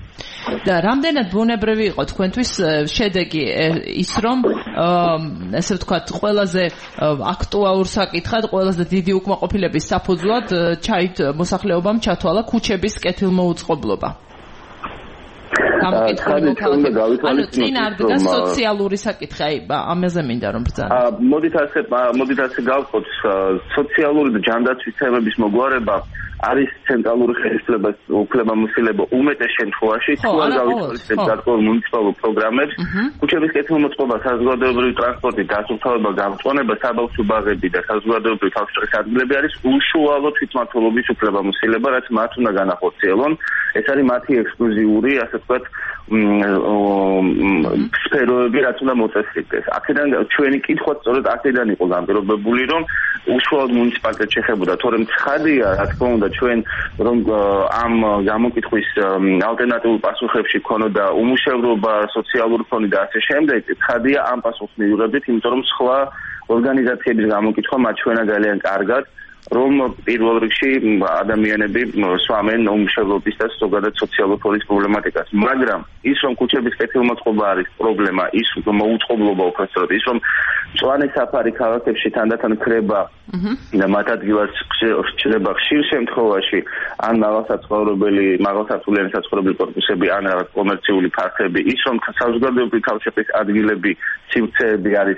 და რამდენად ბუნებრივი იყო თქვენთვის შედეგი ის, რომ ესე ვთქვათ, ყველაზე აქტუალურ საკითხად, ყველაზე დიდი უკმაყოფილების საფუძვლად ჩაით მოსახლეობამ ჩათვალა ქუჩების კეთილმოუწყებლობა. ანუ წინ არ დგას სოციალური საკითხი, აი ამაზე მინდა რომ ბრძანო. მოდით ასე მოდით ასე გავყოთ, სოციალური და ჯანდაცვის თემების მოგვარება არის ცენტრალური ხელისუფლების უფლებამოსილება უმეტეს შემთხვევაში, თუ არ გავითვალისწინებთ გარკვეულ მუნიციპალურ პროგრამებს, ქუჩების კეთილმოწყობა, საზოგადოებრივი ტრანსპორტი, დასუფთავება, გამწვანება, საბავშვო ბაღები და საზოგადოებრივი თავშეყრის ადგილები არის უშუალო თვითმმართველობის უფლებამოსილება, რაც მათ უნდა განახორციელონ. ეს არის მათი ექსკლუზიური, ასე ვთქვათ, სფეროები, რაც უნდა მოწესრიგდეს. აქედან ჩვენი კითხვა სწორედ აქედან იყო განპირობებული, რომ უშუალოდ მუნიციპალიტეტს შეხებოდა, თორემ ცხადია, რა თქმა უნდა, ჩვენ რომ ამ გამოკითხვის ალტერნატიულ პასუხებში ქონოდა უმუშევრობა, სოციალური ფონი და ასე შემდეგ, ცხადია ამ პასუხს მივიღებდით, იმიტომ რომ სხვა ორგანიზაციების გამოკითხვა მათ ჩვენა ძალიან კარგად, რომ პირველ რიგში ადამიანები სვამენ უმუშევრობის და ზოგადად სოციალურ ფონის პრობლემატიკას. მაგრამ ის, რომ ქუჩების კეთილმოწყობა არის პრობლემა, ის რომ მოუწყებლობა უпростоროდ, ის რომ მწვანე საფარი ქალაქებში თანდათან ქრება და მათ ადგილას რჩება ხშირ შემთხვევაში ან მაღალსაცხოვრებელი, მაღალსართულიანი საცხოვრებელი კორპუსები, ან რაღაც კომერციული ფარხები, ის რომ საზოგადოებრივი თავშეყრის ადგილები, სივრცეები არის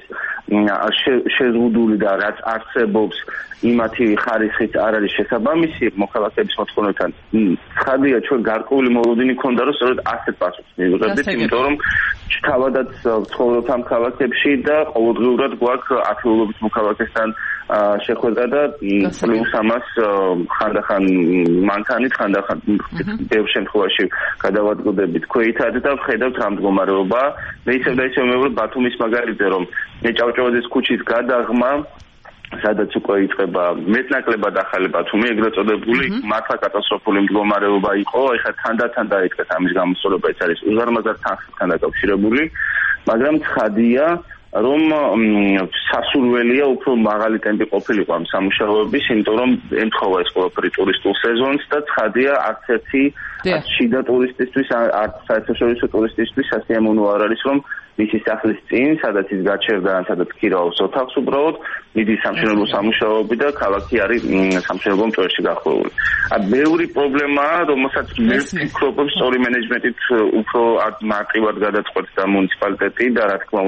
შეზღუდული და რაც არსებობს იმათი ხარისხით არ არის შესაბამისი მოქალაქეების მოთხოვნებთან. ცხადია, ჩვენ გარკვეული მოლოდინი ქონდა, რომ სწორედ ასეთ პასუხს მივიღებდით, იმიტომ რომ თავადაც ცხოვრობთ ამ ქალაქებში და ყოველდღიურად გვაქვს ათეულობით მოქალაქესთან შეხვედრა და პლუს ამას ხანდახან მანქანით, ხანდახან ბევრ შემთხვევაში გადავადგოდებით ქვეითად და ვხედავთ რა მდგომარეობა. მე ისევ და ისევ მივიღებ ბათუმის მაგალითზე, რომ მეჭავჭავაძის ქუჩის გადაღმა, სადაც უკვე იწყება მეტნაკლებად ახალი ბათუმი, ეგრეთ წოდებული, მართლა კატასტროფული მდგომარეობა იყო, ეხლა თანდათან დაიწყეს ამის გამოსწორება, ეს არის უზარმაზარ თანხმთან დაკავშირებული, მაგრამ ცხადია, რომ სასურველია უფრო მაღალი ტემპი ყოფილიყო ამ სამუშაოების, იმიტომ რომ ემთხოვა ეს ყველაფერი ტურისტულ სეზონს და ცხადია არც ერთი შიდა ტურისტისთვის, არც საერთაშორისო ტურისტისთვის სასიამოვნო არ არის, რომ მისი სახლის წინ, სადაც ის გაჩერდა, სადაც ქირაობს ოთახს უბრალოდ, მიდის სამშენებლო სამუშაოები და ქალაქი არის სამშენებლო მწვერში გახვეული. ბევრი პრობლემაა, რომელსაც მე ვფიქრობ, სწორი მენეჯმენტით უფრო მარტივად გადაწყვეტს და მუნიციპალიტეტი და რა თქმა უნდა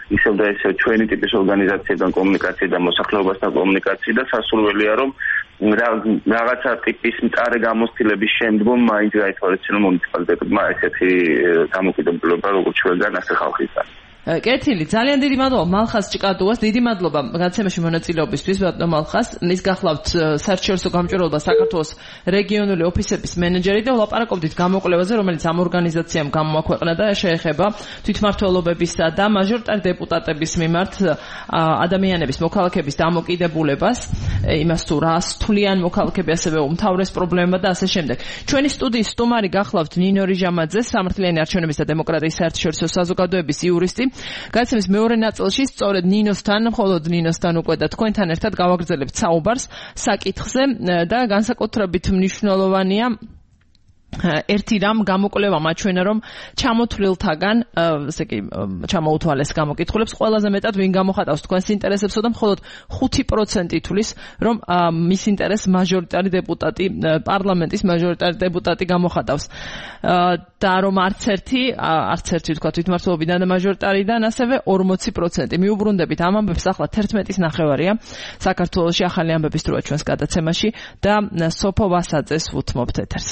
ისევ და ისევ ჩვენი ტიპის ორგანიზაციებთან კომუნიკაცია და მოსახლეობასთან კომუნიკაცია და სასურველია რომ რაღაცა ტიპის მწარე გამოცდილების შემდგომ მაინც გაითვალისწინოს მუნიციპალიტეტებმა ესეთი დამოკიდებულება როგორც ჩვენგან ასე ხალხისგან. კეთილი, ძალიან დიდი მადლობა მალხას ჭიკადუას, დიდი მადლობა გადაცემაში მონაწილეობისთვის, ბატონო მალხას. ის გახლავთ საერთაშორისო გამჭვირვალობა საქართველოს რეგიონული ოფისების მენეჯერი და ვლაპარაკობდით გამოკვლევაზე, რომელიც ამ ორგანიზაციამ გამოაქვეყნა და შეეხება თვითმმართველობებისა და მაჟორიტარ დეპუტატების მიმართ ადამიანების მოქალაქეების დამოკიდებულებას, იმას თუ რას თვლიან მოქალაქეები, ასევე უმთავრეს პრობლემა და ასე შემდეგ. ჩვენი სტუდიის სტუმარი გახლავთ ნინო რიჟამაძე, სამართლიანი არჩევნების და დემოკრატიის საერთაშორისო საზოგადოების იურისტი. გადაცემის მეორე ნაწილში სწორედ ნინოსთან, მხოლოდ ნინოსთან უკვე და თქვენთან ერთად გავაგრძელებთ საუბარს საკითხზე და განსაკუთრებით მნიშვნელოვანია ერთი რამ გამოკვლევა მაჩვენა რომ ჩამოთვლილთაგან ესე კი ჩამოუთვალეს გამოკითხულებს ყველაზე მეტად ვინ გამოხატავს თქვენს ინტერესებსო და მხოლოდ ხუთი პროცენტი თვლის რომ მის ინტერესს მაჟორიტარი დეპუტატი პარლამენტის მაჟორიტარი დეპუტატი გამოხატავს და რომ არც ერთი არც ერთი თქვა თვითმმართველობიდან და მაჟორიტარიდან ასევე ორმოცი პროცენტი მიუბრუნდებით ამ ამბებს ახლა თერთმეტის ნახევარია საქართველოში ახალი ამბების დროა ჩვენს გადაცემაში და სოფო ვასაძეს ვუთმობთ ეთერს.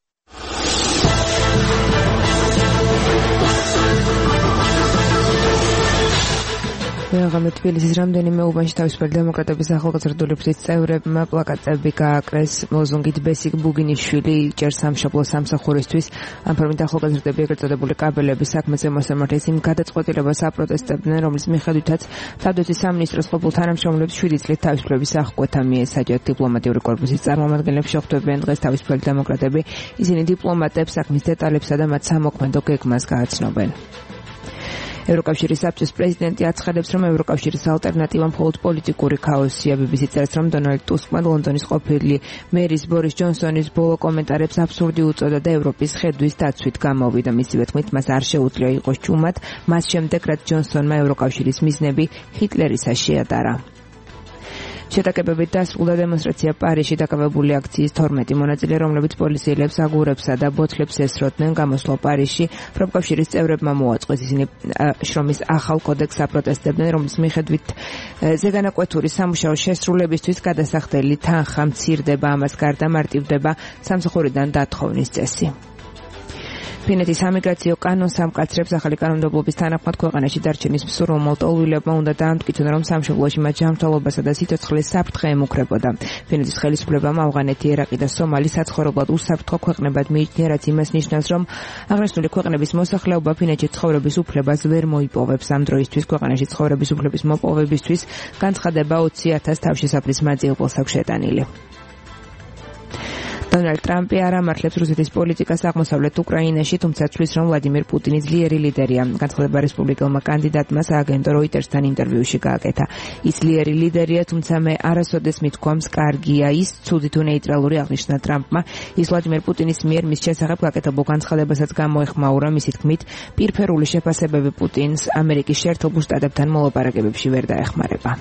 მეღამე თბილისის რამდენიმე უბანში თავისუფალი დემოკრატების ახალგაზრდული ფრის წევრებმა პლაკატები გააკრეს ლოზუნგით ბესიკ ბუგინიშვილი ჭერს სამშობლოს სამსახურისთვის. ამ ფორმით ახალგაზრდები ეგრეთ წოდებული კაბელების საქმეზე მოსამართლეს იმ გადაწყვეტილებას აპროტესტებდნენ, რომლის მიხედვითაც თავდაცვის სამინისტროს ყოფილ თანამშრომლებს შვიდი წლით თავისუფლების აღკვეთა მიესაჯათ. დიპლომატიური კორპუსის წარმომადგენლებს შეხვდებიან დღეს თავისუფალი დემოკრატები. ისინი დიპლომატებს საქმის დეტალებსა და მათ სამოქმედო გეგმას გააცნობენ. ევროკავშირის საბჭოს პრეზიდენტი აცხადებს, რომ ევროკავშირის ალტერნატივა მხოლოდ პოლიტიკური ქაოსია. ბი ბი სი წერს, რომ დონალდ ტუსკმა ლონდონის ყოფილი მერის ბორის ჯონსონის ბოლო კომენტარებს აბსურდი უწოდა და ევროპის ხედვის დაცვით გამოვიდა. მისივე თქმით, მას არ შეუძლია იყოს ჭუმად, მას შემდეგ, რაც ჯონსონმა ევროკავშირის მიზნები ჰიტლერისა შეადარა. შეტაკებებით დასრულდა დემონსტრაცია პარიზში დაკავებული აქციის თორმეტი მონაწილე, რომლებიც პოლიციელებს აგურებსა და ბოთლებს ესროდნენ. გამოსვლა პარიზში პროფკავშირის წევრებმა მოაწყვეს. ისინი შრომის ახალ კოდექსს აპროტესტებდნენ, რომლის მიხედვით ზეგანაკვეთური სამუშაო შესრულებისთვის გადასახდელი თანხა მცირდება, ამას გარდა მარტივდება სამსახურიდან დათხოვნის წესი. ფინეთის სამიგრაციო კანონს ამკაცრებს ახალი კანონმდებლობის თანახმად ქვეყანაში დარჩენის მსურველ მოლტოლვილებმა უნდა დაამტკიცონ, რომ სამშობლოში მათ ჯანმრთელობასა და სიცოცხლის საფრთხე ემუქრებოდა. ფინეთის ხელისუფლებამ ავღანეთი, ერაყი და სომალი საცხოვრებლად უსაფრთხო ქვეყნებად მიიჩნია, რაც იმას ნიშნავს, რომ აღნიშნული ქვეყნების მოსახლეობა ფინეთში ცხოვრების უფლებას ვერ მოიპოვებს. ამ დროისთვის ქვეყანაში ცხოვრების უფლების მოპოვებისთვის განცხადება ოცი ათას თავშესაფრის მაძიებელს აქვს შეტანილი. დონალდ ტრამპი არ ამართლებს რუსეთის პოლიტიკას აღმოსავლეთ უკრაინაში, თუმცა ცვლის, რომ ვლადიმერ პუტინი ძლიერი ლიდერია. განცხადება რესპუბლიკელმა კანდიდატმა სააგენტო როიტერსთან ინტერვიუში გააკეთა. ის ძლიერი ლიდერია, თუმცა მე არასოდეს მithქვამს კარგია ის, ცუდი თუ ნეიტრალური აღნიშნა ტრამპმა. ის ვლადიმერ პუტინის მიერ მის შესახებ გაკეთებულ განცხადებასაც გამოეხმაურა. მისი თქმით, პირფერული შეფასებები პუტინს ამერიკის შეერთებულ შტატებთან მოლაპარაკებებში ვერ დაეხმარება.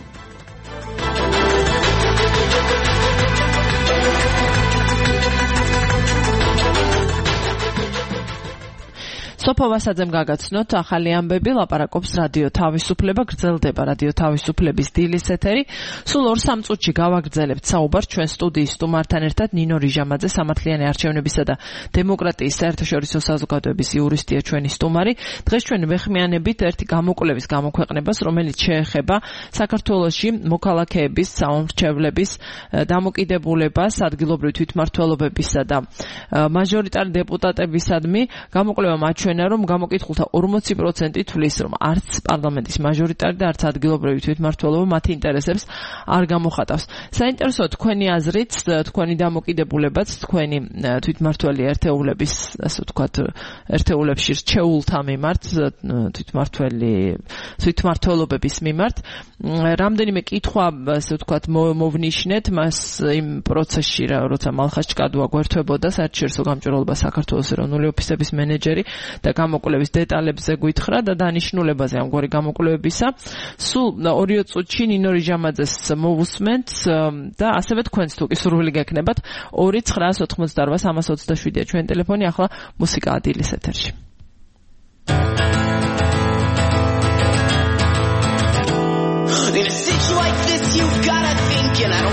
სოფო ვასაძემ გაგაცნოთ ახალი ამბები, ლაპარაკობს რადიო თავისუფლება, გრძელდება რადიო თავისუფლების დილის ეთერი. სულ ორ სამ წუთში გავაგრძელებთ საუბარს ჩვენ სტუდიის სტუმართან ერთად. ნინო რიჟამაძე, სამართლიანი არჩევნებისა და დემოკრატიის საერთაშორისო საზოგადოების იურისტია ჩვენი სტუმარი. დღეს ჩვენ ვეხმიანებით ერთი გამოკვლევის გამოქვეყნებას, რომელიც შეეხება საქართველოში მოქალაქეების, საომრჩევლების დამოკიდებულებას ადგილობრივი თვითმმართველობებისა და მაჟორიტარი დეპუტატებისადმი. გამოკვლევა მაჩვენა რომ გამოკითხულთა ორმოცი პროცენტი თვლის, რომ არც პარლამენტის მაჟორიტარი და არც ადგილობრივი თვითმმართველობა მათი ინტერესებს არ გამოხატავს. საინტერესოა თქვენი აზრით, თქვენი დამოკიდებულებაც, თქვენი თვითმმართველი ერთეულების, ასე ვთქვათ, ერთეულებში რჩეულთა მიმართ, თვითმმართველი თვითმმართველობების მიმართ, რამდენიმე კითხვა, ასე ვთქვათ, მოვნიშნეთ მას იმ პროცესში, როცა მალხას ჭკადუა გვერდებოდა საერთაშორისო გამჭვირვალობა საქართველოს ეროვნული ოფისების მენეჯერი და გამოკვლევის დეტალებზე გითხრა და დანიშნულებაზე ამგვარი გამოკვლევებისა. სულ ორი წუთში ნინო რიჟამაძეს მოვუსმენთ და ასევე თქვენც თუ კი სურვილი გექნებათ ორი ცხრაას ოთხმოცდაოთხ სამას ოცდაშვიდია ჩვენ ტელეფონი. ახლა მუსიკა დილის ეთერში.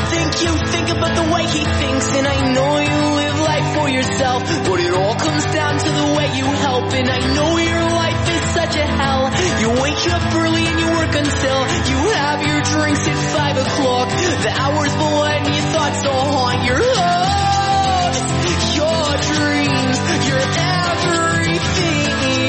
think you think about the way he thinks, and I know you live life for yourself, but it all comes down to the way you help. And I know your life is such a hell. You wake up early and you work until you have your drinks at five o'clock. The hours blend, your thoughts all haunt your hopes, your dreams, your everything.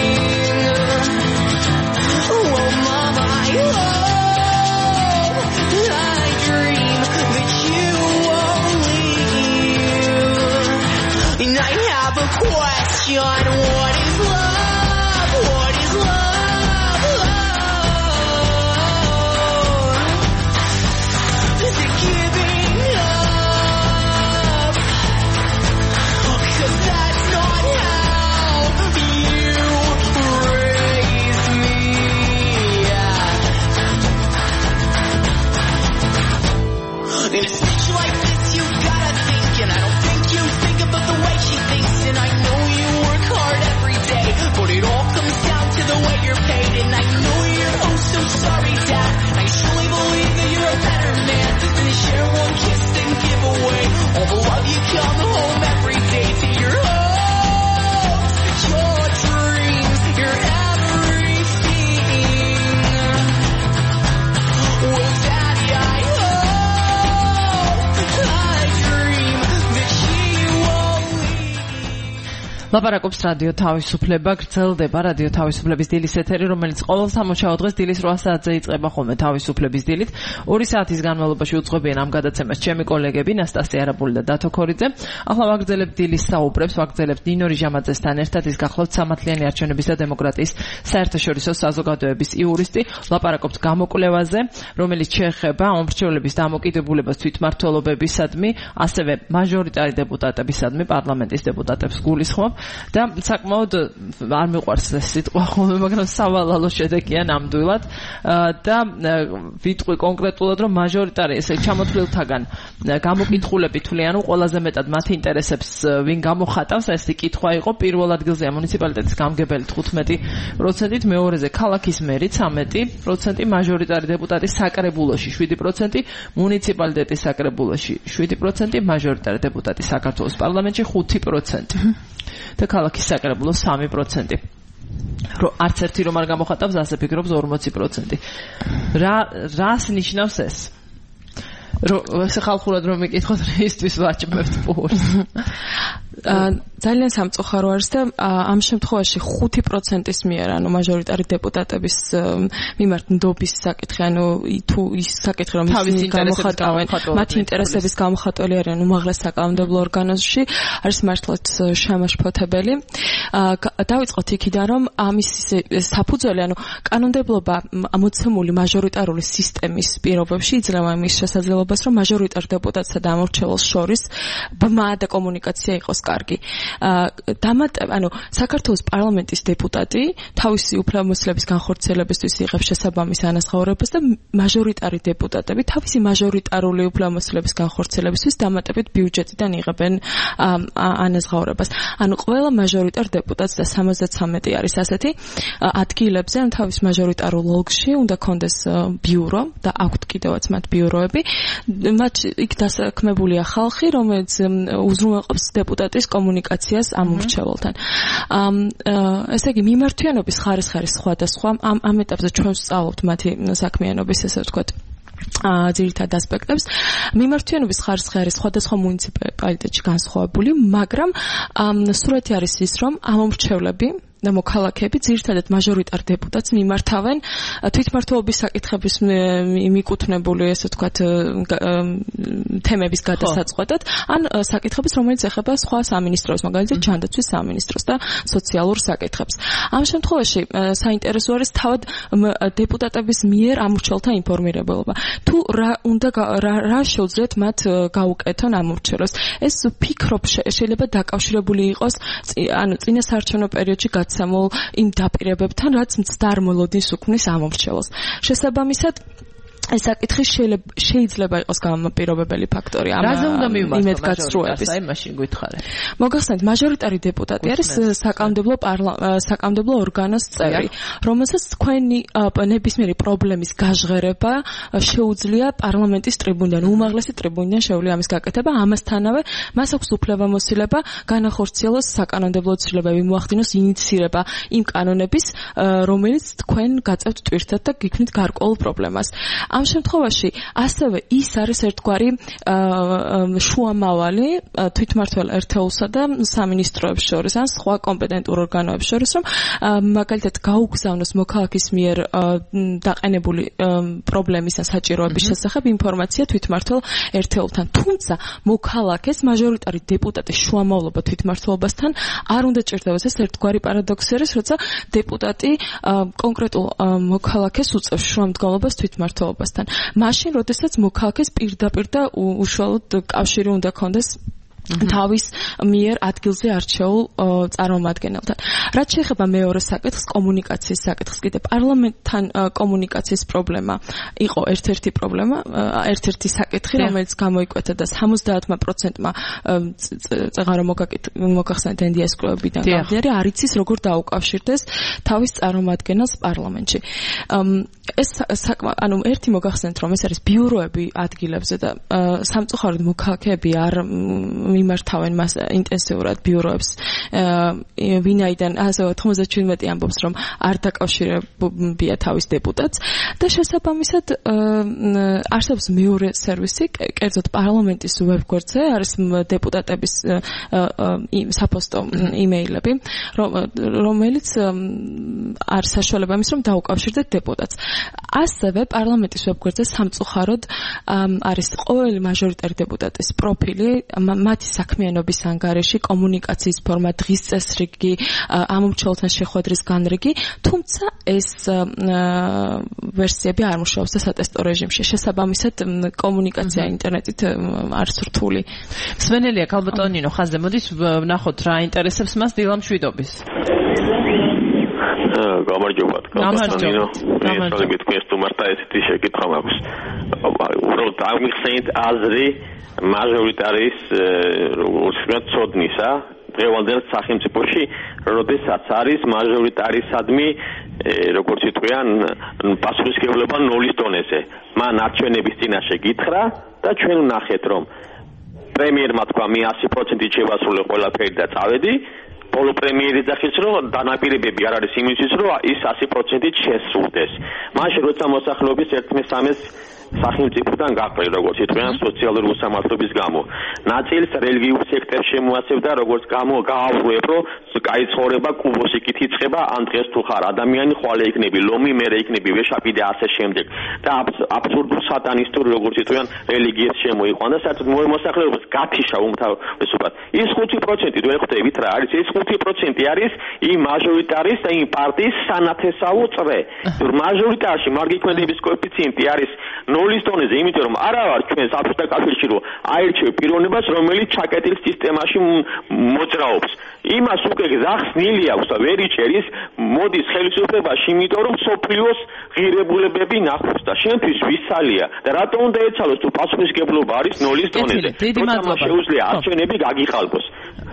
Oh mama, I hope, I dream that you won't leave. And I have a question, what is love? What is love? Oh, is it giving up? 'Cause that's not how you raised me. In a speech like this, you gotta think, and I don't think you think about the way she thinks. And I know you work hard every day, but it all comes down to the way you're paid. And I know you're oh so sorry, Dad. I truly believe that you're a better man than to share one kiss and give away all the love you come home every day to your hopes, your dreams, your everything. Well, Daddy, I hope, I dream that she won't leave. ლაპარაკობს რადიო თავისუფლება, გრძელდება რადიო თავისუფლების დილის ეთერი, რომელიც ყოველ სამოცაო დღეს დილის რვა საათზე იწყება ხოლმე თავისუფლების დილით. ორი საათის განმავლობაში უძღვებიან ამ გადაცემას ჩემი კოლეგები ნასტასია არაბული და დათო ქორიძე. ახლა ვაგრძელებთ დილის საუბრებს, ვაგრძელებთ ნინო ჟამაძესთან ერთად, ის გახლავთ სამართლიანი არჩევნების და დემოკრატიის საერთაშორისო საზოგადოების იურისტი. ლაპარაკობთ გამოკვლევაზე, რომელიც შეეხება მომრჩევლების დამოკიდებულებას თვითმმართველობებისადმი, ასევე მაჟორიტარი დეპუტატებისადმი, პარლამენტის დეპუტატებს გულისხმობ. და საკმაოდ არ მიყვარს ეს სიტყვა ხოლმე, მაგრამ სავალალო შედეგია ნამდვილად და ვიტყვი კონკრეტულად, რომ მაჟორიტარი ესე ჩამოთვლილთაგან გამოკითხულები თვლიან, რომ ყველაზე მეტად მათ ინტერესებს ვინ გამოხატავს. ეს კითხვა იყო, პირველ ადგილზეა მუნიციპალიტეტის გამგებელი თხუთმეტი პროცენტით, მეორეზე ქალაქის მერი ცამეტი პროცენტი, მაჟორიტარი დეპუტატის საკრებულოში შვიდი პროცენტი, მუნიციპალიტეტის საკრებულოში შვიდი პროცენტი, მაჟორიტარი დეპუტატის საქართველოს პარლამენტში ხუთი პროცენტი. და ქალაქის საკრებულო სამი პროცენტი. რომ არც ერთი რომ არ გამოხატავს, ასე ფიქრობს ორმოცი პროცენტი. რა რას ნიშნავს ეს? რომ ეს ხალხურად რომ მეკითხოთ, რისთვის ვაჭმევთ პურს? ძალიან სამწუხარო არის და ამ შემთხვევაში ხუთი პროცენტის მიერ, ანუ მაჟორიტარი დეპუტატების მიმართ ნდობის საკითხი, ანუ თუ ის საკითხი რომ ისინი გამოხატავენ, მათი ინტერესების გამოხატველი არიან უმაღლეს საკანონმდებლო ორგანოში, არის მართლაც შემაშფოთებელი. დავიწყოთ იქიდან, რომ ამის საფუძველი, ანუ კანონმდებლობა მოცემული მაჟორიტარული სისტემის პირობებში იძლევა იმის შესაძლებლობას, რომ მაჟორიტარ დეპუტატსა და ამორჩეველს შორის ბმა და კომუნიკაცია იყოს კარგი. დამატება, ანუ საქართველოს პარლამენტის დეპუტატი თავისი უფლებამოსილების განხორციელებისთვის იღებს შესაბამის ანაზღაურებას და მაჟორიტარი დეპუტატები თავისი მაჟორიტარული უფლებამოსილების განხორციელებისთვის დამატებით ბიუჯეტიდან იღებენ ანაზღაურებას. ანუ ყველა მაჟორიტარ დეპუტატს და სამოცდათრამეტი არის ასეთი ადგილებზე, ან თავის მაჟორიტარულ ოლქში უნდა კონდეს ბიურო და აქვთ კიდევაც მათ ბიუროები. მათ იქ დასაქმებულია ხალხი, რომელიც უზრუნველყოფს დეპუტატის კომუნიკაციას ამ მრჩეველთან. ესე იგი, მიმართვიანობის ხარისხი არის სხვადასხვა. ამ ამ ეტაპზე ჩვენ ვსწავლობთ მათი საქმიანობის, ესე ვთქვათ, ძირითად ასპექტებს. მიმართვიანობის ხარისხი არის სხვადასხვა მუნიციპალიტეტში განსხვავებული, მაგრამ სურათი არის ის, რომ ამომრჩევლები და მოქალაქეები ძირითადად მაჟორიტარ დეპუტატს მიმართავენ თვითმმართველობის საკითხების მიკუთვნებული, ესე ვთქვათ, თემების გადასაწყვეტად, ან საკითხების, რომელიც ეხება სხვა სამინისტროს, მაგალითად ჯანდაცვის სამინისტროს და სოციალურ საკითხებს. ამ შემთხვევაში საინტერესო არის თავად დეპუტატების მიერ ამორჩეულთა ინფორმირებულობა. თუ რა უნდა რა შეუძლიათ მათ გაუკეთონ ამორჩევლებს. ეს ვფიქრობ შეიძლება დაკავშირებული იყოს, ანუ წინა საარჩევნო პერიოდში გამოსამულ იმ დაპირებებთან, რაც მცდარ მოლოდინს უქმნის ამორჩეველს. შესაბამისად, ეს საკითხი შეიძლება იყოს გამაპირობებელი ფაქტორი ამ იმედ გასწრუების. აი მაშინ გითხარით. მოგახსენეთ, მაჟორიტარი დეპუტატი არის საკანონმდებლო საკანონმდებლო ორგანოს წევრი, რომელსაც თქვენი ნებისმიერი პრობლემის გაჟღერება შეუძლია პარლამენტის ტრიბუნიდან, უმაღლესი ტრიბუნიდან შეუძლია ამის გაკეთება, ამასთანავე მას აქვს უფლებამოსილება განახორციელოს საკანონმდებლო ცვლილებები, მოახდინოს ინიციირება იმ კანონების, რომელიც თქვენ გაწევთ ტვირთად და გიქმნით გარკვეულ პრობლემას. ამ შემთხვევაში ასევე ის არის ერთგვარი შუამავალი თვითმმართველ ერთეულსა და სამინისტროებს შორის ან სხვა კომპეტენტურ ორგანოებს შორის, რომ მაგალითად გაუგზავნოს მოქალაქის მიერ დაყენებული პრობლემის ან საჭიროების შესახებ ინფორმაცია თვითმმართველ ერთეულთან. თუმცა მოქალაქეს მაჟორიტარი დეპუტატის შუამავლობა თვითმმართველობასთან არ უნდა ჭირდებოს. ეს ერთგვარი პარადოქსი არის, როცა დეპუტატი კონკრეტულ მოქალაქეს უწევს შუამდგომლობას თვითმმართველობასთან. მაშინ, როდესაც მოქალაქეს პირდაპირ და უშუალოდ კავშირი უნდა ქონდეს თავის მიერ ადგილზე არჩეულ წარმომადგენელთან. რაც შეეხება მეორე საკითხს, კომუნიკაციის საკითხს, კიდე პარლამენტთან კომუნიკაციის პრობლემა იყო ერთ-ერთი პრობლემა, ერთ-ერთი საკითხი, რომელიც გამოიკვეთა და ოცდაათ პროცენტმა წეღარო მოგახსენეთ ენ დი ეს კლუბიდან გამდინარე არ იცის როგორ დაუკავშირდეს თავის წარმომადგენელს პარლამენტში. ეს ანუ ერთი მოგახსენეთ რომ ეს არის ბიუროები ადგილებზე და სამწუხაროდ მოქალაქეები არ მიმართავენ მას ინტენსიურად ბიუროებს, ვინაიდან ასე ოთხმოცდაშვიდმეტი ამბობს რომ არ დაკავშირებია თავის დეპუტატს და შესაბამისად არსებობს მეორე სერვისი, კერძოდ პარლამენტის ვებგვერდზე არის დეპუტატების საფოსტო იმეილები, რომელიც არის საშუალება იმის რომ დაუკავშირდეთ დეპუტატს. ასევე პარლამენტის ვებგვერდზე სამწუხაროდ არის ყოველი მაჟორიტარი დეპუტატის პროფილი, მათი საქმიანობის ანგარიში, კომუნიკაციის ფორმა, დღის წესრიგი, ამომრჩეველთან შეხვედრის განრიგი, თუმცა ეს ვერსიები არ მუშაობს და სატესტო რეჟიმში. შესაბამისად, კომუნიკაცია ინტერნეტით არის რთული. მსმენელია ქალბატონინო ხაზზე, მოდის ვნახოთ რა ინტერესებს მას დილა მშვიდობის. გამარჯობათ, გამარჯობათ. მე მეთქვი თუ მარტა ესეთი შეკითხვა მაქვს. უბრალოდ ამიხსენით აზრი მაჟორიტარის როგორც ცოდნისა დღევანდელ სახელმწიფოში, როდესაც არის მაჟორიტარისადმი როგორც იტყვიან პასუხისმგებლობა ნულის დონეზე. მან არჩევნების წინაშე გითხრა და ჩვენ ვნახეთ რომ პრემიერმა თქვა მე ასი პროცენტით შევასრულე ყველაფერი და წავედი. ბოლო პრემიერის ძახის რომ დანაპირებები არ არის იმისთვის რომ ის ასი პროცენტით შესრულდეს. მაშინ როცა მოსახლეობის ერთ მესამეს სახელმწიფოდან გაყრილ როგორც იტყვიან სოციალური უსამართლობის გამო. ნაწილს რელიგიურ სექტორს შემოაცევდა როგორც გამო გააუღვებ რომ კაი ცხოვრება კუბოსიკით იწყება ან დღეს თუ ხარ ადამიანი ხვალე იქნები ლომი მერე იქნები ვეშაპი და ასე შემდეგ და აბსურდულ სატანისტურ როგორც იტყვიან რელიგიას შემოიყვანა და საერთოდ მოსახლეობას გათიშა უმთავრესობად. ის ხუთი პროცენტი თუ ეხდებით რა არის ეს ხუთი პროცენტი არის იმ მაჟორიტარის და იმ პარტიის სანათესავო წრე. მაჟორიტარში მარგიქმედების კოეფიციენტი არის ნულის დონეზე, იმიტომ რომ არა ვარ ჩვენ საბჭოთა კავშირში რომ აირჩევ პიროვნებას, რომელიც ჩაკეტილ სისტემაში მოძრაობს. იმას უკვე გახსნილი აქვს და ვერ იჭერის მოდის ხელისუფლებაში, იმიტომ რომ სოფლიოს ღირებულებები ნახოს და შენთვის ვისალია და რატომ უნდა ეცალოს თუ პასუხისმგებლობა არის ნულის დონეზე. როცა შეუძლია არჩევნები გაგიხალბოს.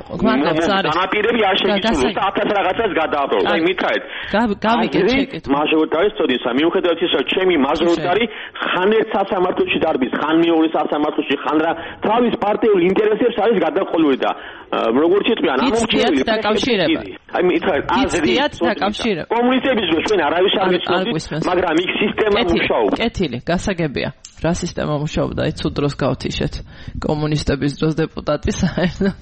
განაპირები არ შეგიცვლოს და ათას რაღაცას გადააბრალოს. აი მითხარით. გავიგეთ შეკითხვა. მაჟორიტარის წოდისა, მიუხედავად ისა, ჩემი მაჟორიტარი ხან ერთ სასამართლოში დარბის, ხან მეორე სასამართლოში, ხან რა თავის პარტიულ ინტერესებს არის გადაყოლილი და როგორც იტყვიან, ამომრჩეველი დაკავშირება. აი მითხარით, აზრი დაკავშირება. კომუნისტების დროს ჩვენ არავის არ ვიცნობთ, მაგრამ იქ სისტემა მუშაობს. კეთილი, გასაგებია. რა სისტემა მუშაობდა? აი ცუდ დროს გავთიშეთ. კომუნისტების დროს დეპუტატი საერთოდ.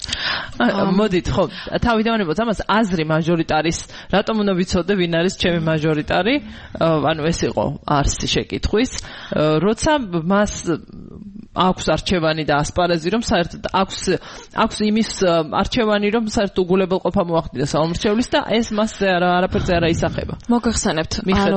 მოდით, ხო, თავიდანვე ამას აზრი მაჟორიტარის, რატომ უნდა ვიცოდე ვინ არის ჩემი მაჟორიტარი? ანუ ეს იყო არსი შეკითხვის. როცა მას აქვს არჩევანი და ასპარეზი, რომ საერთოდ აქვს აქვს იმის არჩევანი, რომ საერთოდ უგულებელყოფა მოახდინა საომრჩევლის და ეს მას არაფერზე არ აისახება. მოგახსენებთ,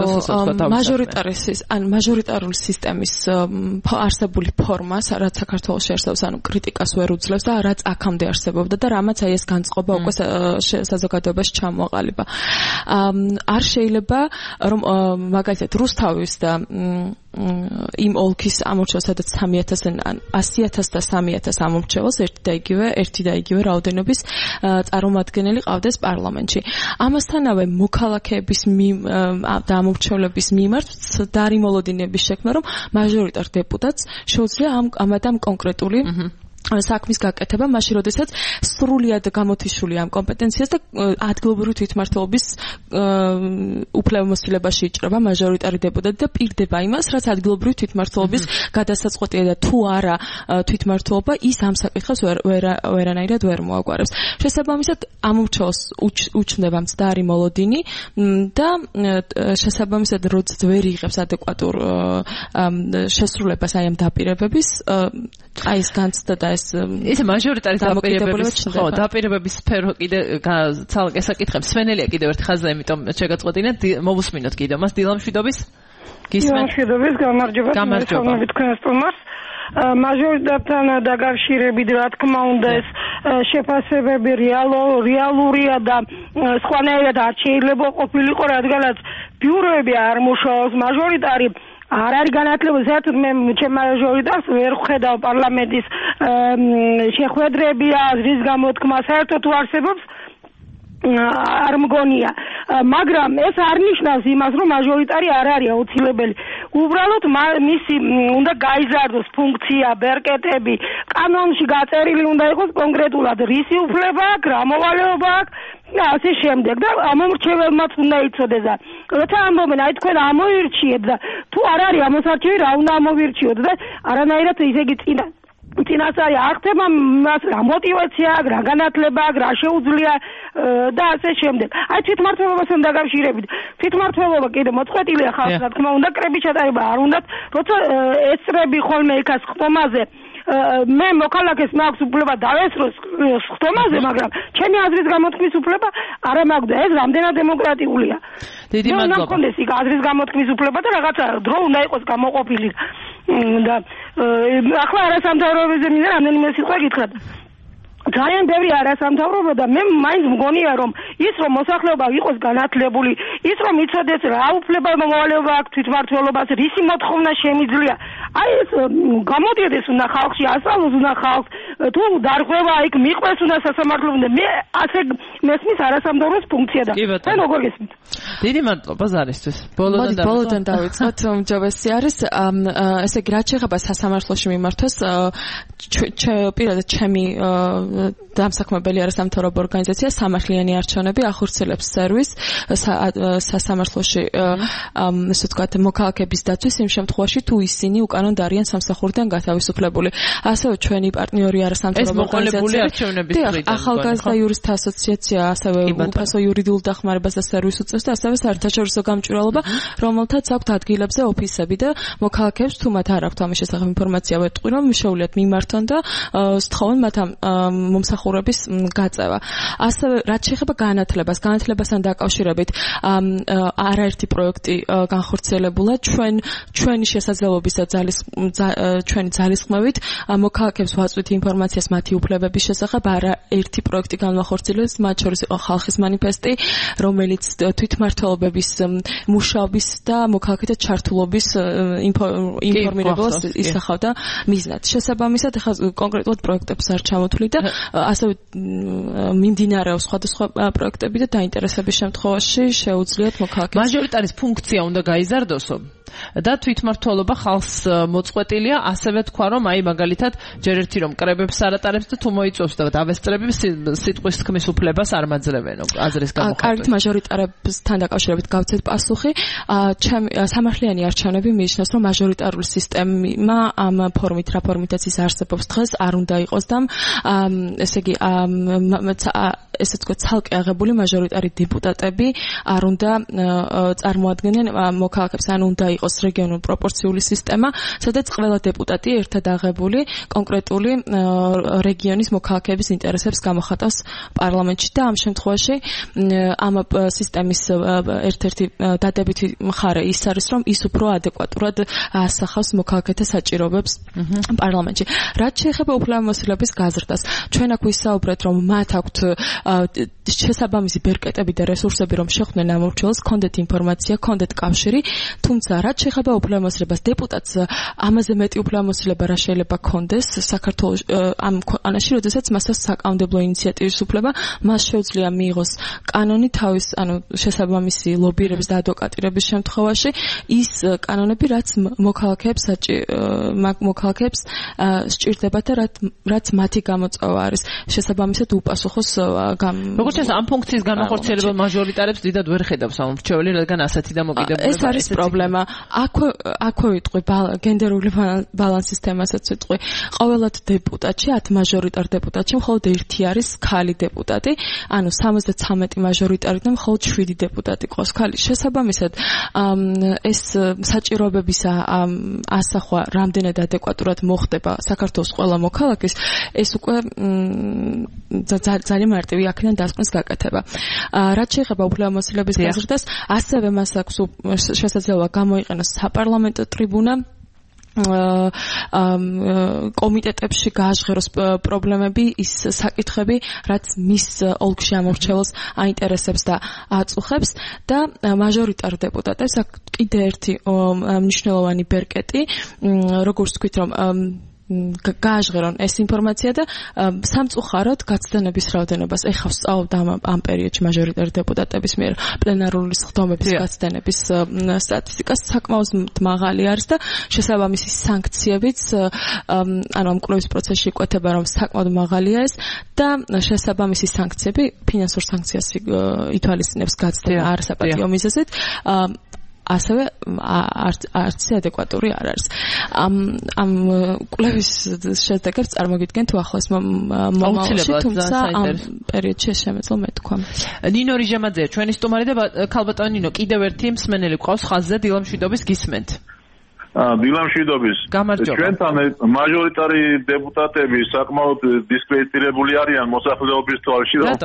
ანუ მაჟორიტარის ან მაჟორიტარული სისტემის არსებული ფორმა, რაც საქართველოში არსებობს, ანუ კრიტიკას ვერ უძლევს და რაც აქამდე არსებობდა და რამაც აი ეს განწყობა უკვე საზოგადოებაში ჩამოაყალიბა. არ შეიძლება რომ მაგალითად რუსთავის და იმ ოლქის ამორჩეულს, სადაც სამი ათასი ან ასი ათასი და სამი ათასი ამორჩეულს ერთი და იგივე ერთი და იგივე რაოდენობის წარმომადგენელი ყავდეს პარლამენტში. ამასთანავე მოქალაქეების და ამორჩეულების მიმართ დარიმოლოდინების შექმნა, რომ მაჟორიტარ დეპუტატს შეუძლია ამ ამადამ კონკრეტული საქმის გაკეთება, მაშინ როდესაც სრულიად გამოთიშული ამ კომპეტენციას და ადგილობრივი თვითმმართველობის უფლებამოსილებაში იჭრება მაჟორიტარი დეპუტატი და პირდება იმას, რაც ადგილობრივი თვითმმართველობის გადასაწყვეტია და თუ არა თვითმმართველობა, ის ამ საკითხებს ვერანაირად ვერ მოაგვარებს. შესაბამისად, ამორჩეულს უჩნდება მცდარი მოლოდინი და შესაბამისად, როდესაც ვერ იღებს ადეკვატურ შესრულებას აი ამ დაპირებების, აი ეს განცდა და ეს ისე მაჟორიტარის დაპირებების ხო დაპირებების სფერო კიდე ცალკე საკითხებს სვენელია კიდევ ერთ ხაზზე, იმიტომ შეგაწყვეტინეთ მოვუსმინოთ კიდევ მას დილამშვიდობის გისმენთ დილამშვიდობის გამარჯობა მოგესალმებით თქვენს სტუმარს მაჟორიტართან დაკავშირებით რა თქმა უნდა ეს შეფასებები რეალურია და სხვანაირად არ შეიძლება ყოფილიყო, რადგანაც ბიუროები არ მუშაობს, მაჟორიტარი არ არის განათლებული, საერთოდ მე ჩემ მაჟორიტარს ვერ ვხედავ პარლამენტის შეხვედრები, აზრის გამოთქმა საერთოდ თუ არსებობს არ მგონია, მაგრამ ეს არ ნიშნავს იმას, რომ მაჟორიტარი არ არის აუცილებელი. უბრალოდ მისი უნდა გაიზარდოს ფუნქცია, ბერკეტები, კანონში გაწერილი უნდა იყოს კონკრეტულად რისი უფლება აქვს, რა მოვალეობა აქვს და ასე შემდეგ და ამომრჩეველმაც უნდა იცოდეს და როცა ამბობენ, აი თქვენ ამოირჩიეთ და თუ არ არის ამოსარჩევი, რა უნდა ამოვირჩიოთ და არანაირად ისე იგი წინა წინასწარი არ ხდება მას რა мотиваცია აქვს, რა განათლება აქვს, რა შეუძლია და ასე შემდეგ. აი თვითმმართველობასთან დაკავშირებით, თვითმმართველობა კიდე მოწყვეტილია ხალხს, რა თქმა უნდა, კრების ჩატარება არ უნდათ, როცა ესწრები ხოლმე იქას ხტომაზე მე მოქალაქეს მაქვს უფლება დავესროს ხტომაზე, მაგრამ ჩემი აზრის გამოთქმის უფლება არ მაქვს და ეს რამდენად დემოკრატიულია. დიდი მადლობა. უნდა კონდეს იქ აზრის გამოთქმის უფლება და რაღაცა დრო უნდა იყოს გამოყოფილი და ახლა არასამთავრობოებზე მინდა რამდენიმე სიტყვა გითხრათ. ძალიან ბევრი არასამთავრობო და მე მაინც მგონია რომ ის რომ მოსახლეობა იყოს განათლებული, ის რომ იცოდეს რა უფლება მოვალეობა აქვს თვითმმართველობას, რისი მოთხოვნა შემიძლია, აი ეს გამოდიოდეს უნდა ხალხში, ასწავლოს უნდა ხალხს, თუ დარღვევა იქ მიყვეს უნდა სასამართლომდე, მე ასე მესმის არასამთავრობოს ფუნქცია და თან როგორ გესმით? დიდი მადლობა ზარისთვის. ბოლოდან ბოლოდან დავიწყოთ, უმჯობესი არის ესე იგი რაც შეეხება სასამართლოში მიმართვას, პირადად ჩემი დამსაქმებელი არასამთავრობო ორგანიზაცია სამართლიანი არჩევნები ახორციელებს სერვისს სასამართლოში ესე ვთქვათ მოქალაქეების დაცვის იმ შემთხვევაში თუ ისინი უკანონოდ არიან სამსახურიდან გათავისუფლებული. ასევე ჩვენი პარტნიორი არასამთავრობო ორგანიზაცია ახალგაზრდა იურისტთა ასოციაცია ასევე უფასო იურიდიულ დახმარებას და სერვისს უწევს და ასევე საერთაშორისო გამჭვირვალობა, რომელთაც აქვთ ადგილებზე ოფისები და მოქალაქეებს თუ მათ არ აქვთ ამის შესახებ ინფორმაცია ვეტყვი, რომ შეუძლიათ მიმართონ და სთხოვენ მათ ამ მომსახურების გაწევა. ასევე რაც შეეხება განათლებას, განათლებასთან დაკავშირებით არაერთი პროექტი განხორციელებულა ჩვენ ჩვენი შესაძლებლობის და ძალის ჩვენი ძალისხმევით მოქალაქეებს ვაწვით ინფორმაციას მათი უფლებების შესახებ. არაერთი პროექტი განახორციელეს, მათ შორის იყო ხალხის მანიფესტი, რომელიც თვითმმართველობების მუშაობის და მოქალაქეთა ჩართულობის ინფორმირებას ისახავდა მიზნად. შესაბამისად, ახლა კონკრეტულად პროექტებს არ ჩამოთვლი და ასევე მიმდინარეობს სხვადასხვა პროექტები და დაინტერესების შემთხვევაში შეუძლიათ მოქალაქეებს. მაჟორიტარის ფუნქცია უნდა გაიზარდოსო და თვითმმართველობა ხალხს მოწყვეტილია, ასევე თქვა რომ აი მაგალითად ჯერ ერთი რომ კრებებს არ ატარებს და თუ მოიწვევს და დავესწრებს სიტყვის თქმის უფლებას არ მაძლევენო აზრის გამოხატვა. კარგით, მაჟორიტარებთან დაკავშირებით გავცეთ პასუხი. სამართლიანი არჩევნები მიიჩნევს რომ მაჟორიტარული სისტემა ამ ფორმით რა ფორმითაც ის არსებობს დღეს არ უნდა იყოს და ესე იგი ესე თქვა ცალკე აღებული მაჟორიტარი დეპუტატები არ უნდა წარმოადგენენ მოქალაქეებს, ან უნდა იყოს რეგიონულ პროპორციული სისტემა, სადაც ყველა დეპუტატი ერთად აღებული კონკრეტული რეგიონის მოქალაქეების ინტერესებს გამოხატავს პარლამენტში და ამ შემთხვევაში ამ სისტემის ერთ-ერთი დადებითი მხარე ის არის, რომ ის უფრო ადეკვატურად ასახავს მოქალაქეთა საჭიროებებს პარლამენტში. რაც შეეხება უფლებამოსილების გაზრდას, ჩვენ აქ ვისაუბრეთ, რომ მათ აქვთ შესაბამისი ბერკეტები და რესურსები რომ შეხვდნენ ამორჩეულს, ჰქონდეთ ინფორმაცია, ჰქონდეთ კავშირი, თუმცა რაც შეეხება უფლებამოსილებას, დეპუტატს ამაზე მეტი უფლებამოსილება რა შეიძლება ჰქონდეს საქართველოს ამ ქვეყანაში, როდესაც მასაც საკანონმდებლო ინიციატივის უფლება, მას შეუძლია მიიღოს კანონი თავის, ანუ შესაბამისი ლობირების და ადვოკატირების შემთხვევაში, ის კანონები, რაც მოქალაქეებს მოქალაქეებს სჭირდება და რაც მათი გამოწვევა არის, შესაბამისად უპასუხოს გამ როგორც ეს ამ ფუნქციის განახორციელებელ მაჟორიტარებს დიდად ვერ ხედავს ამ მრჩეველი, რადგან ასეთი დამოკიდებულება ეს არის პრობლემა. აქვე აქვე ვიტყვი გენდერული ბალანსის თემასაც ვიტყვი. ყოველად დეპუტატში, ათ მაჟორიტარ დეპუტატში მხოლოდ ერთი არის ქალი დეპუტატი, ანუ სამოცდათრამეტი მაჟორიტარიდან მხოლოდ შვიდი დეპუტატი ყავს ქალი. შესაბამისად, ეს საჭიროებების ასახვა რამდენად ადეკვატურად მოხდება საქართველოს ყველა მოქალაქის, ეს უკვე ძალიან მარტივი აქედან დასკვნის გაკეთება. რაც შეეხება უფლებამოსილების გაზრდას, ასევე მას აქვს შესაძლებლობა გამოიყენოს საპარლამენტო ტრიბუნა, კომიტეტებში გააჟღეროს პრობლემები, ის საკითხები, რაც მის ოლქში ამორჩეულს აინტერესებს და აწუხებს და მაჟორიტარ დეპუტატებს აქ კიდე ერთი მნიშვნელოვანი ბერკეტი, როგორც ვთქვით, რომ გააჟღერონ ეს ინფორმაცია და სამწუხაროდ გაცდენების რაოდენობას ეხავს სწავლობდა ამ პერიოდში მაჟორიტარი დეპუტატების მიერ პლენარული სხდომების გაცდენების სტატისტიკას საკმაოდ მაღალი არის და შესაბამისი სანქციებიც ანუ ამ კვლევის პროცესში იკვეთება რომ საკმაოდ მაღალია ეს და შესაბამისი სანქციები ფინანსურ სანქციას ითვალისწინებს გაცდენა არასაპატიო მიზეზით ასევე არც ადეკვატური არ არის. ამ ამ კვლევის შედეგებს წარმოგიდგენთ თუ ახლოს მომავალში, თუმცა ამ პერიოდში შემეძლო მე თქვა. ნინო რიჟამაძე, ჩვენი სტუმარი და ქალბატონი ნინო, კიდევ ერთი მსმენელი გვყავს ხაზზე დილამშვიდობის გისმენთ. დილამშვიდობის. ჩვენთან მაჟორიტარი დეპუტატები საკმაოდ დისკრედიტირებული არიან მოსახლეობის თვალში, რომ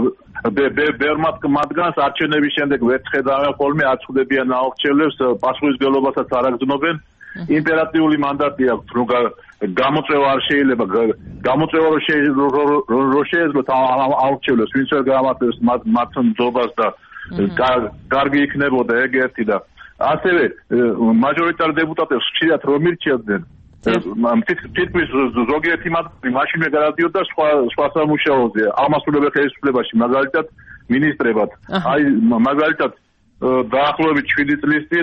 ბერმატ მათგანს არჩევნების შემდეგ ვერ ხედავენ ხოლმე, არ ხვდებიან აუქცევებს, პასუხისმგებლობასაც არ აგრძნობენ. იმპერატიული მანდატი აქვს, რომ გამოწვევა არ შეიძლება, გამოწვევა რო შეეძლოთ აუქცევებს, ვინც ვერ გამართლებს მათ ნდობას და კარგი იქნებოდა ეგ ერთი და ასევე მაჟორიტარ დეპუტატებს ხშირად რომ ირჩევდნენ თითქმის ზოგიერთი მათგანი მაშინვე გადადიოდა სხვა სხვა სამუშაოზე ამასულებელ ხელისუფლებაში მაგალითად მინისტრებად აი მაგალითად დაახლოებით შვიდი წლის წინ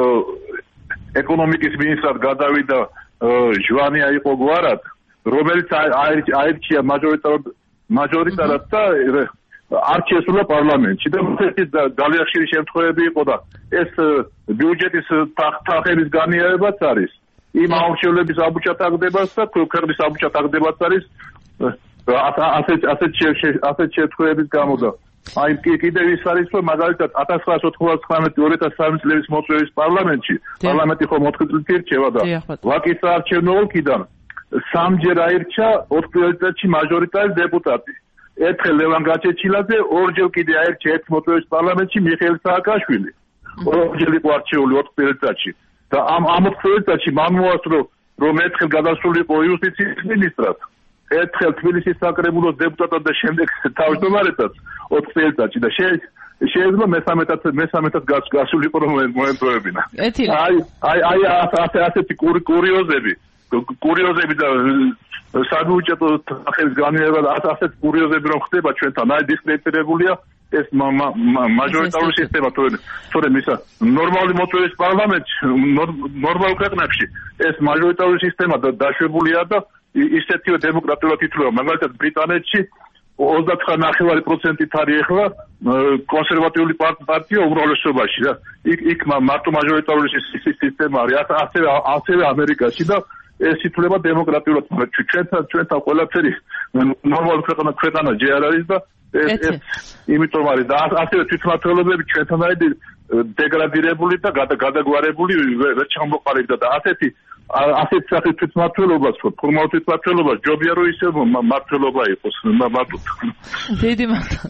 ეკონომიკის მინისტრად გადავიდა ჟვანია იყო გვარად რომელიც აირჩია მაჟორიტარად მაჟორიტარად და არ შეესრულა პარლამენტში და ეს ძალიან ხშირი შემთხვევები იყო და ეს ბიუჯეტის თანხების განიერებაც არის იმ აუცილებლობის აბუჩათაგდებას და ქვეყნის აბუჩათაგდებას არის ასეთ ასეთ ასეთ შემთხვევების გამო და აი კიდევ ის არის რომ მაგალითად ათას ცხრაას ოცდათხმეტი ორი ათას სამი წლების მოწვევის პარლამენტში პარლამენტი ხომ ოთხ წლით ირჩევა და ვაკის საარჩევნო ოლქიდან სამჯერ აირჩა ოთხ წელიწადში მაჟორიტარი დეპუტატი ერთხელ ლევან გაჩეჩილაძე, ორჯერ კიდე აირჩა ერთ მოწვევის პარლამენტში მიხეილ სააკაშვილი. ორჯერ იყო არჩეული ოთხ წელიწადში. და ამ ამ ოთხ წელიწადში მან მოასწრო, რომ ერთხელ გადასულიყო იუსტიციის მინისტრად, ერთხელ თბილისის საკრებულოს დეპუტატად და შემდეგ თავმჯდომარესაც ოთხ წელიწადში და შეიძლება მესამედად მესამედად გასულიყო რომ მოემწვევებინა. აი აი აი ასეთი კურიოზები, კურიოზები და საბიუჯეტო თანხების განიერება და ასეთ კურიოზები რომ ხდება ჩვენთან, აი დისკრედიტირებულია ეს მაჟორიტარული სისტემა, თორემ ისა ნორმალური მოწვევის პარლამენტში, ნორმალურ ქვეყნებში ეს მაჟორიტარული სისტემა დაშვებულია და ისეთივე დემოკრატიულად ითვლება. მაგალითად ბრიტანეთში ოცდათხმეტ ნახევარი პროცენტით არის ახლა კონსერვატიული პარტია უმრავლესობაში და იქ იქ მარტო მაჟორიტარული სისტემა არის. ასევე ასევე ამერიკაში და ეს ითვლება დემოკრატიულად, მაგრამ ჩვენთან ჩვენთან ყველაფერი ნორმალური ქვეყანა ქვეყანა ჯერ არ არის და ეს ეს იმიტომ არის და ასევე თვითმმართველობები ჩვენთან არის დეგრადირებული და გადაგვარებული ვერ ჩამოყალიბდა და ასეთი ასეთ სახის თვითმმართველობას ხო ფორმალურ თვითმმართველობას ჯობია რომ ისე მმართველობა იყოს მაბატ. დიდი მადლობა.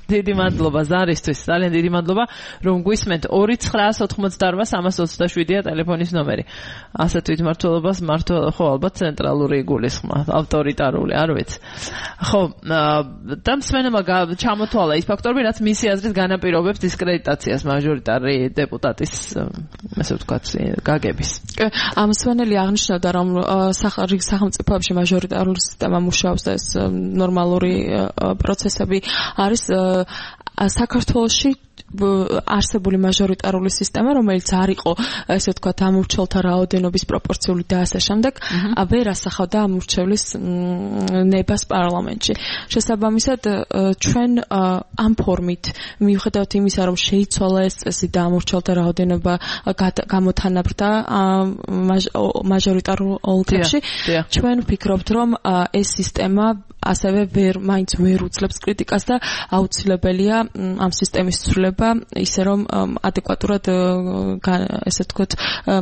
დიდი მადლობა ზარისთვის, ძალიან დიდი მადლობა, რომ გვისმენთ ორი ცხრაას ოთხმოცდაორმა სამას ოცდაშვიდია ტელეფონის ნომერი. ასეთ თვითმმართველობას მართო ხო ალბათ ცენტრალური იგულისხმა, ავტორიტარული, არ ვიცი. ხო, და მსმენელმა ჩამოთვალა ის ფაქტორები, რაც მისი აზრით განაპირობებს დისკრედიტაციას მაჟორიტარი დეპუტატის, ასე ვთქვათ, გაგების. ამ მსმენელი აღნიშნავდა, რომ სახელმწიფოებში მაჟორიტარული სისტემა მუშაობს და ეს ნორმალური პროცესები არის საქართველოში არსებული მაჟორიტარული სისტემა, რომელიც არ იყო, ესე ვთქვათ, ამურჩევლთა რაოდენობის პროპორციული და ასე შემდეგ, ვერ ასახავდა ამურჩევლის ნებას პარლამენტში. შესაბამისად, ჩვენ ამ ფორმით, მიუხედავად იმისა, რომ შეიცვალა ეს წესი და ამურჩევლთა რაოდენობა გამოთანაბრდა მაჟორიტარულ ოლქებში, ჩვენ ვფიქრობთ, რომ ეს სისტემა ასევე ვერ მაინც ვერ უძლებს კრიტიკას და აუცილებელია ამ სისტემის ცვლილება ისე რომ ადეკვატურად ესე ვთქვათ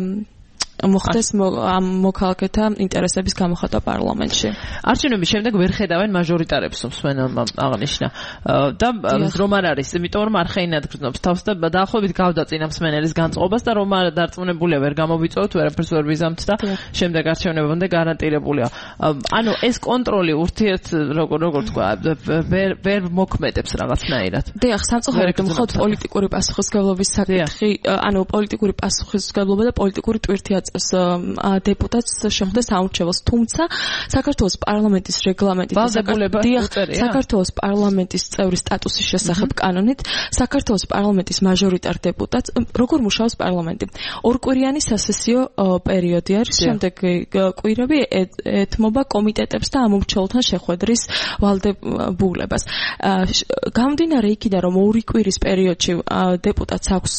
მოხდეს ამ მოქალაქეთა ინტერესების გამოხატვა პარლამენტში. არჩევნების შემდეგ ვერ ხედავენ მაჟორიტარებს, მსმენელმა აღნიშნა. და რომ არ არის, იმიტომ რომ არხეინად გრძნობს თავს და დაახლოებით გავდაწინა მსმენელის განწყობას და რომ არ დარწმუნებულია ვერ გამოვიწოვოთ, ვერაფერს ვერ ვიზამთ და შემდეგ არჩევნებამდე გარანტირებულია. ანუ ეს კონტროლი ურთიერთ როგორ როგორ თქვა, ვერ ვერ მოქმედებს რაღაცნაირად. დიახ, სამწუხაროდ მხოლოდ პოლიტიკური პასუხისმგებლობის საკითხი, ანუ პოლიტიკური პასუხისმგებლობა და პოლიტიკური ტვირთია დეპუტატს შეხვდეს აურჩევოს, თუმცა საქართველოს პარლამენტის რეგლამენტით საქართველოს პარლამენტის წევრის სტატუსის შესახებ კანონით საქართველოს პარლამენტის მაჟორიტარ დეპუტატს როგორ მუშაობს პარლამენტი? ორკვირიანი სასესიო პერიოდი არის, შემდეგ კვირები ეთმობა კომიტეტებს და ამურჩევლთან შეხვედრის ვალდებულებას. გამომდინარე იქიდან, რომ ორი კვირის პერიოდში დეპუტატს აქვს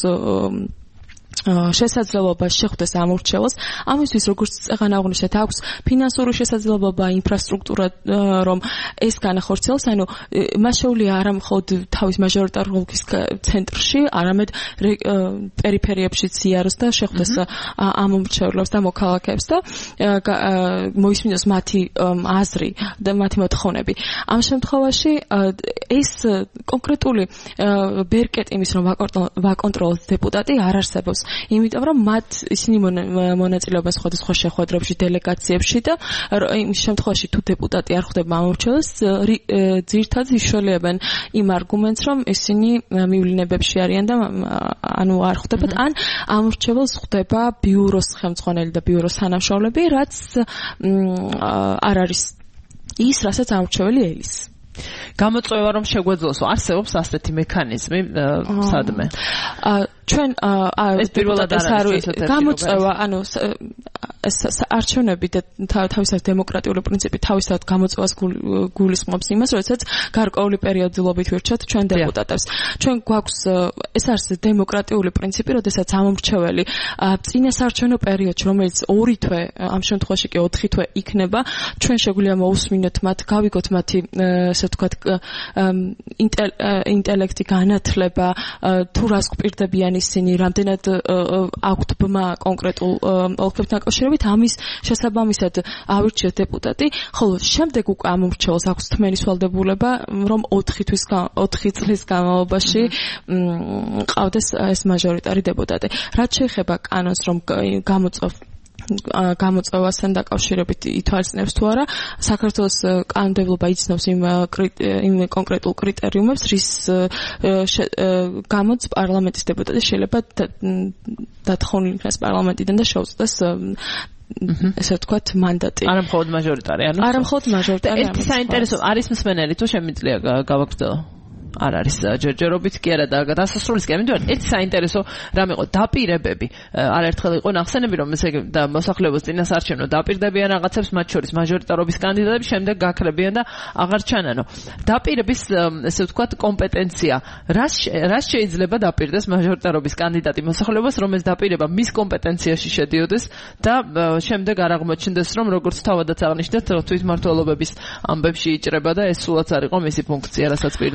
შესაძლებლობა შეხვდეს ამურჩევლს, ამისთვის როგორც წეგან აღნიშნეთ, აქვს ფინანსური შესაძლებლობა, ინფრასტრუქტურა, რომ ეს განახორციელოს, ანუ მას შეუძლია არა მხოლოდ თავის მაჟორიტარულ ოლქის ცენტრში, არამედ პერიფერიებშიც იაროს და შეხვდეს ამურჩევლებს და მოქალაქეებს და მოისმინოს მათი აზრი და მათი მოთხოვნები. ამ შემთხვევაში ეს კონკრეტული ბერკეტი იმის რომ ვაკონტროლოთ დეპუტატი არ არსებობს. იმიტომ რომ მათ ისინი მონაწილეობენ სხვადასხვა შეხვედრებში, დელეგაციებში და იმ შემთხვევაში თუ დეპუტატი არ ხვდება ამურჩევლს, ძირითადად იშველებენ იმ არგუმენტს, რომ ისინი მივლინებებში არიან და ანუ არ ხვდებათ, ან ამურჩევლს ხვდება ბიუროს ხელმძღვანელი და ბიუროს თანამშრომლები, რაც არ არის ის, რასაც ამურჩეველი ელის. გამოწვევა რომ შეგვეძლოს, არსებობს ასეთი მექანიზმი სადმე? ჩვენ ეს პირველად არის გამოწვევა, ანუ არჩევნები და თავისთავად დემოკრატიული პრინციპი თავისთავად გამოწვევას გულისხმობს იმას, როდესაც გარკვეული პერიოდულობით ვირჩევთ ჩვენ დეპუტატებს. ჩვენ გვაქვს ეს არის დემოკრატიული პრინციპი, როდესაც ამომრჩეველი წინასარჩევნო პერიოდში, რომელიც ორი თვე, ამ შემთხვევაში კი ოთხი თვე იქნება, ჩვენ შეგვიძლია მოусმინოთ მათ, გავიგოთ მათი ესე ვთქვათ ინტელექტი, განათლება, თუ რას გვპირდებიან ისინი, რამდენად აქვთ ბმა კონკრეტულ ოლქებთან დაკავშირებით, ამის შესაბამისად ავირჩიოთ დეპუტატი, ხოლო შემდეგ უკვე ამომრჩეველს აქვს თმენის ვალდებულება, რომ ოთხი თვის ოთხი წლის განმავლობაში ყავდეს ეს მაჟორიტარი დეპუტატი. რაც შეეხება კანონს, რომ გამოწვევ გამოწვევასთან დაკავშირებით ითვალისწინებს თუ არა, საქართველოს კანონმდებლობა იცნობს იმ იმ კონკრეტულ კრიტერიუმებს, რის გამოც პარლამენტის დეპუტატი შეიძლება დათხოვნილ იქნას პარლამენტიდან და შეუწყვეტს ესე ვთქვათ მანდატი. არა მხოლოდ მაჟორიტარი, ანუ არა მხოლოდ მაჟორიტარი. ეს საინტერესო არის მსმენელი თუ შემიძლია გავაგრძელო? არ არის ჯერჯერობით კი არა და დასასრულის კი ამიტომ ერთ საინტერესო რამ იყო დაპირებები. არაერთხელ იყო ნახსენები, რომ ესე და მოსახლეობის წინასარჩევნო დაპირდებიან რაღაცებს, მათ შორის მაჟორიტარობის კანდიდატები, შემდეგ გაქრებიან და აღარ ჩანანო. დაპირების ესე ვთქვათ კომპეტენცია. რას რას შეიძლება დაპირდეს მაჟორიტარობის კანდიდატი მოსახლეობას, რომ ეს დაპირება მის კომპეტენციაში შედიოდეს და შემდეგ არ აღმოჩნდეს, რომ როგორც თავადაც აღნიშნეთ, თვითმმართველობების ამბებში იჭრება და ეს სულაც არ იყო მისი ფუნქცია, რასაც პირდება.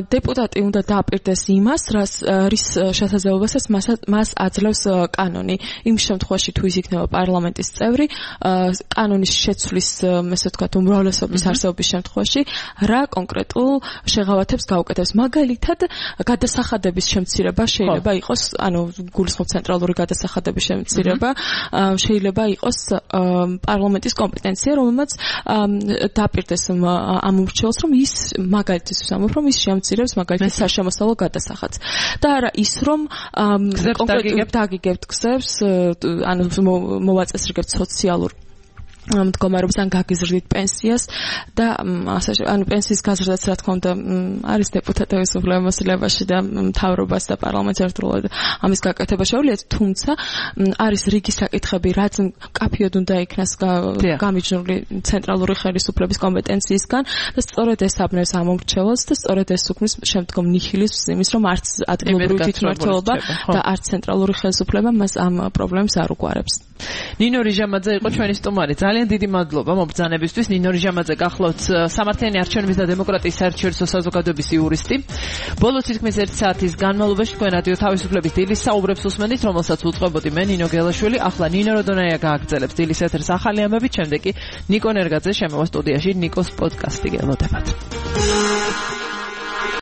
დეპუტატი უნდა დააპირდეს იმას, რაც რის შესაძლებლობასაც მას აძლევს კანონი. იმ შემთხვევაში თუ ის იქნება პარლამენტის წევრი, კანონის შეცვლის, ესე ვთქვათ, უმრავლესობის არსებობის შემთხვევაში რა კონკრეტულ შეღავათებს გაუკეთებს. მაგალითად, გადასახადების შემცირება შეიძლება იყოს, ანუ გულისხმობ ცენტრალური გადასახადების შემცირება, შეიძლება იყოს პარლამენტის კომპეტენცია, რომელმაც დაპირდეს ამ უმრჩეველს, რომ ის მაგალითისთვის ამბობ, რომ ის შემცირებს მაგალითად საშემოსავლო გადასახადს. და არა ის, რომ კონკრეტულად დაგიგებთ გზებს, ანუ მოვაწესრიგებთ სოციალურ მდგომარეობას ან გაგიზრდით პენსიას და ასე ანუ პენსიის გაზრდაც რა თქმა უნდა არის დეპუტატების უფლებამოსილებაში და მთავრობას და პარლამენტს ერთდროულად ამის გაკეთება შეუძლიათ, თუმცა არის რიგი საკითხები, რაც კაფიოდ უნდა იქნას გამიჯნული ცენტრალური ხელისუფლების კომპეტენციისგან და სწორედ ეს აბნევს ამ მომრჩეველს და სწორედ ეს უქმნის შემდგომ ნihilizმს იმის, რომ არც ადგილობრივი თვითმმართველობა და არც ცენტრალური ხელისუფლება მას ამ პრობლემს არ უგვარებს. ნინო რიჟამაძე იყო ჩვენი სტუმარი. ძალიან დიდი მადლობა მობრძანებისთვის. ნინო რიჟამაძე გახლავთ სამართლიანი არჩევნების და დემოკრატიის საერთაშორისო საზოგადოების იურისტი. ბოლო თითქმის ერთი საათის განმავლობაში თქვენ რადიო თავისუფლების დილის საუბრებს უსმენთ, რომელსაც უწყებოდი მე ნინო გელაშვილი. ახლა ნინო როდონაია გააგრძელებს დილის ეთერს ახალი ამბებით, შემდეგ კი ნიკო ნერგაძე შემოვა სტუდიაში ნიკოს პოდკასტი გელოდებათ.